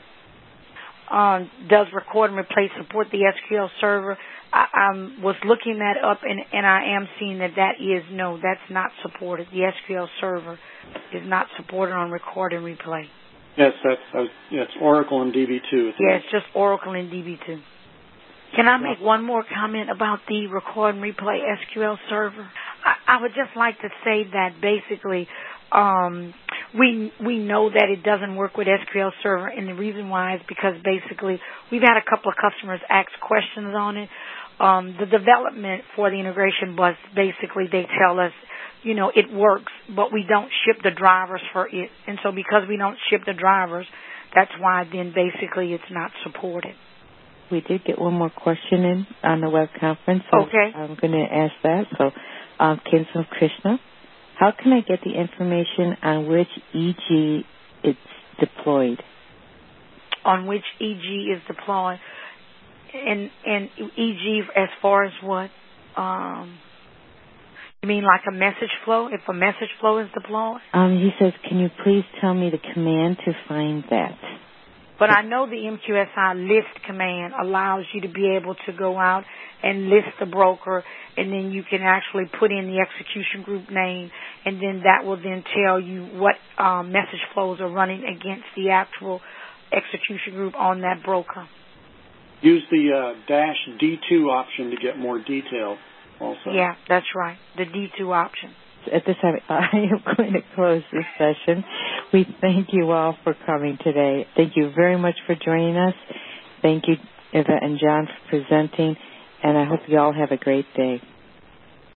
Um, does record and replay support the S Q L Server? I um, was looking that up, and, and I am seeing that that is, no, that's not supported. The S Q L Server is not supported on record and replay. Yes, that's uh, yeah, it's Oracle and D B two. Yeah, it's just Oracle and D B two. Can I make one more comment about the record and replay S Q L Server? I, I would just like to say that basically um, we we know that it doesn't work with S Q L Server, and the reason why is because basically we've had a couple of customers ask questions on it. Um, the development for the integration bus, basically they tell us, you know, it works, but we don't ship the drivers for it. And so because we don't ship the drivers, that's why then basically it's not supported. we did get one more question in on the web conference. So okay. I'm going to ask that. So, um, Kinsman Krishna, how can I get the information on which E G it's deployed? On which E G is deployed? And, and E G as far as what? Um, you mean like a message flow? If a message flow is deployed? Um, he says, can you please tell me the command to find that? But I know the M Q S I list command allows you to be able to go out and list the broker, and then you can actually put in the execution group name, and then that will then tell you what um, message flows are running against the actual execution group on that broker. Use the uh, dash D two option to get more detail also. Yeah, that's right, the D two option. At this time, I am going to close this session. We thank you all for coming today. Thank you very much for joining us. Thank you, Yvette and John, for presenting, and I hope you all have a great day.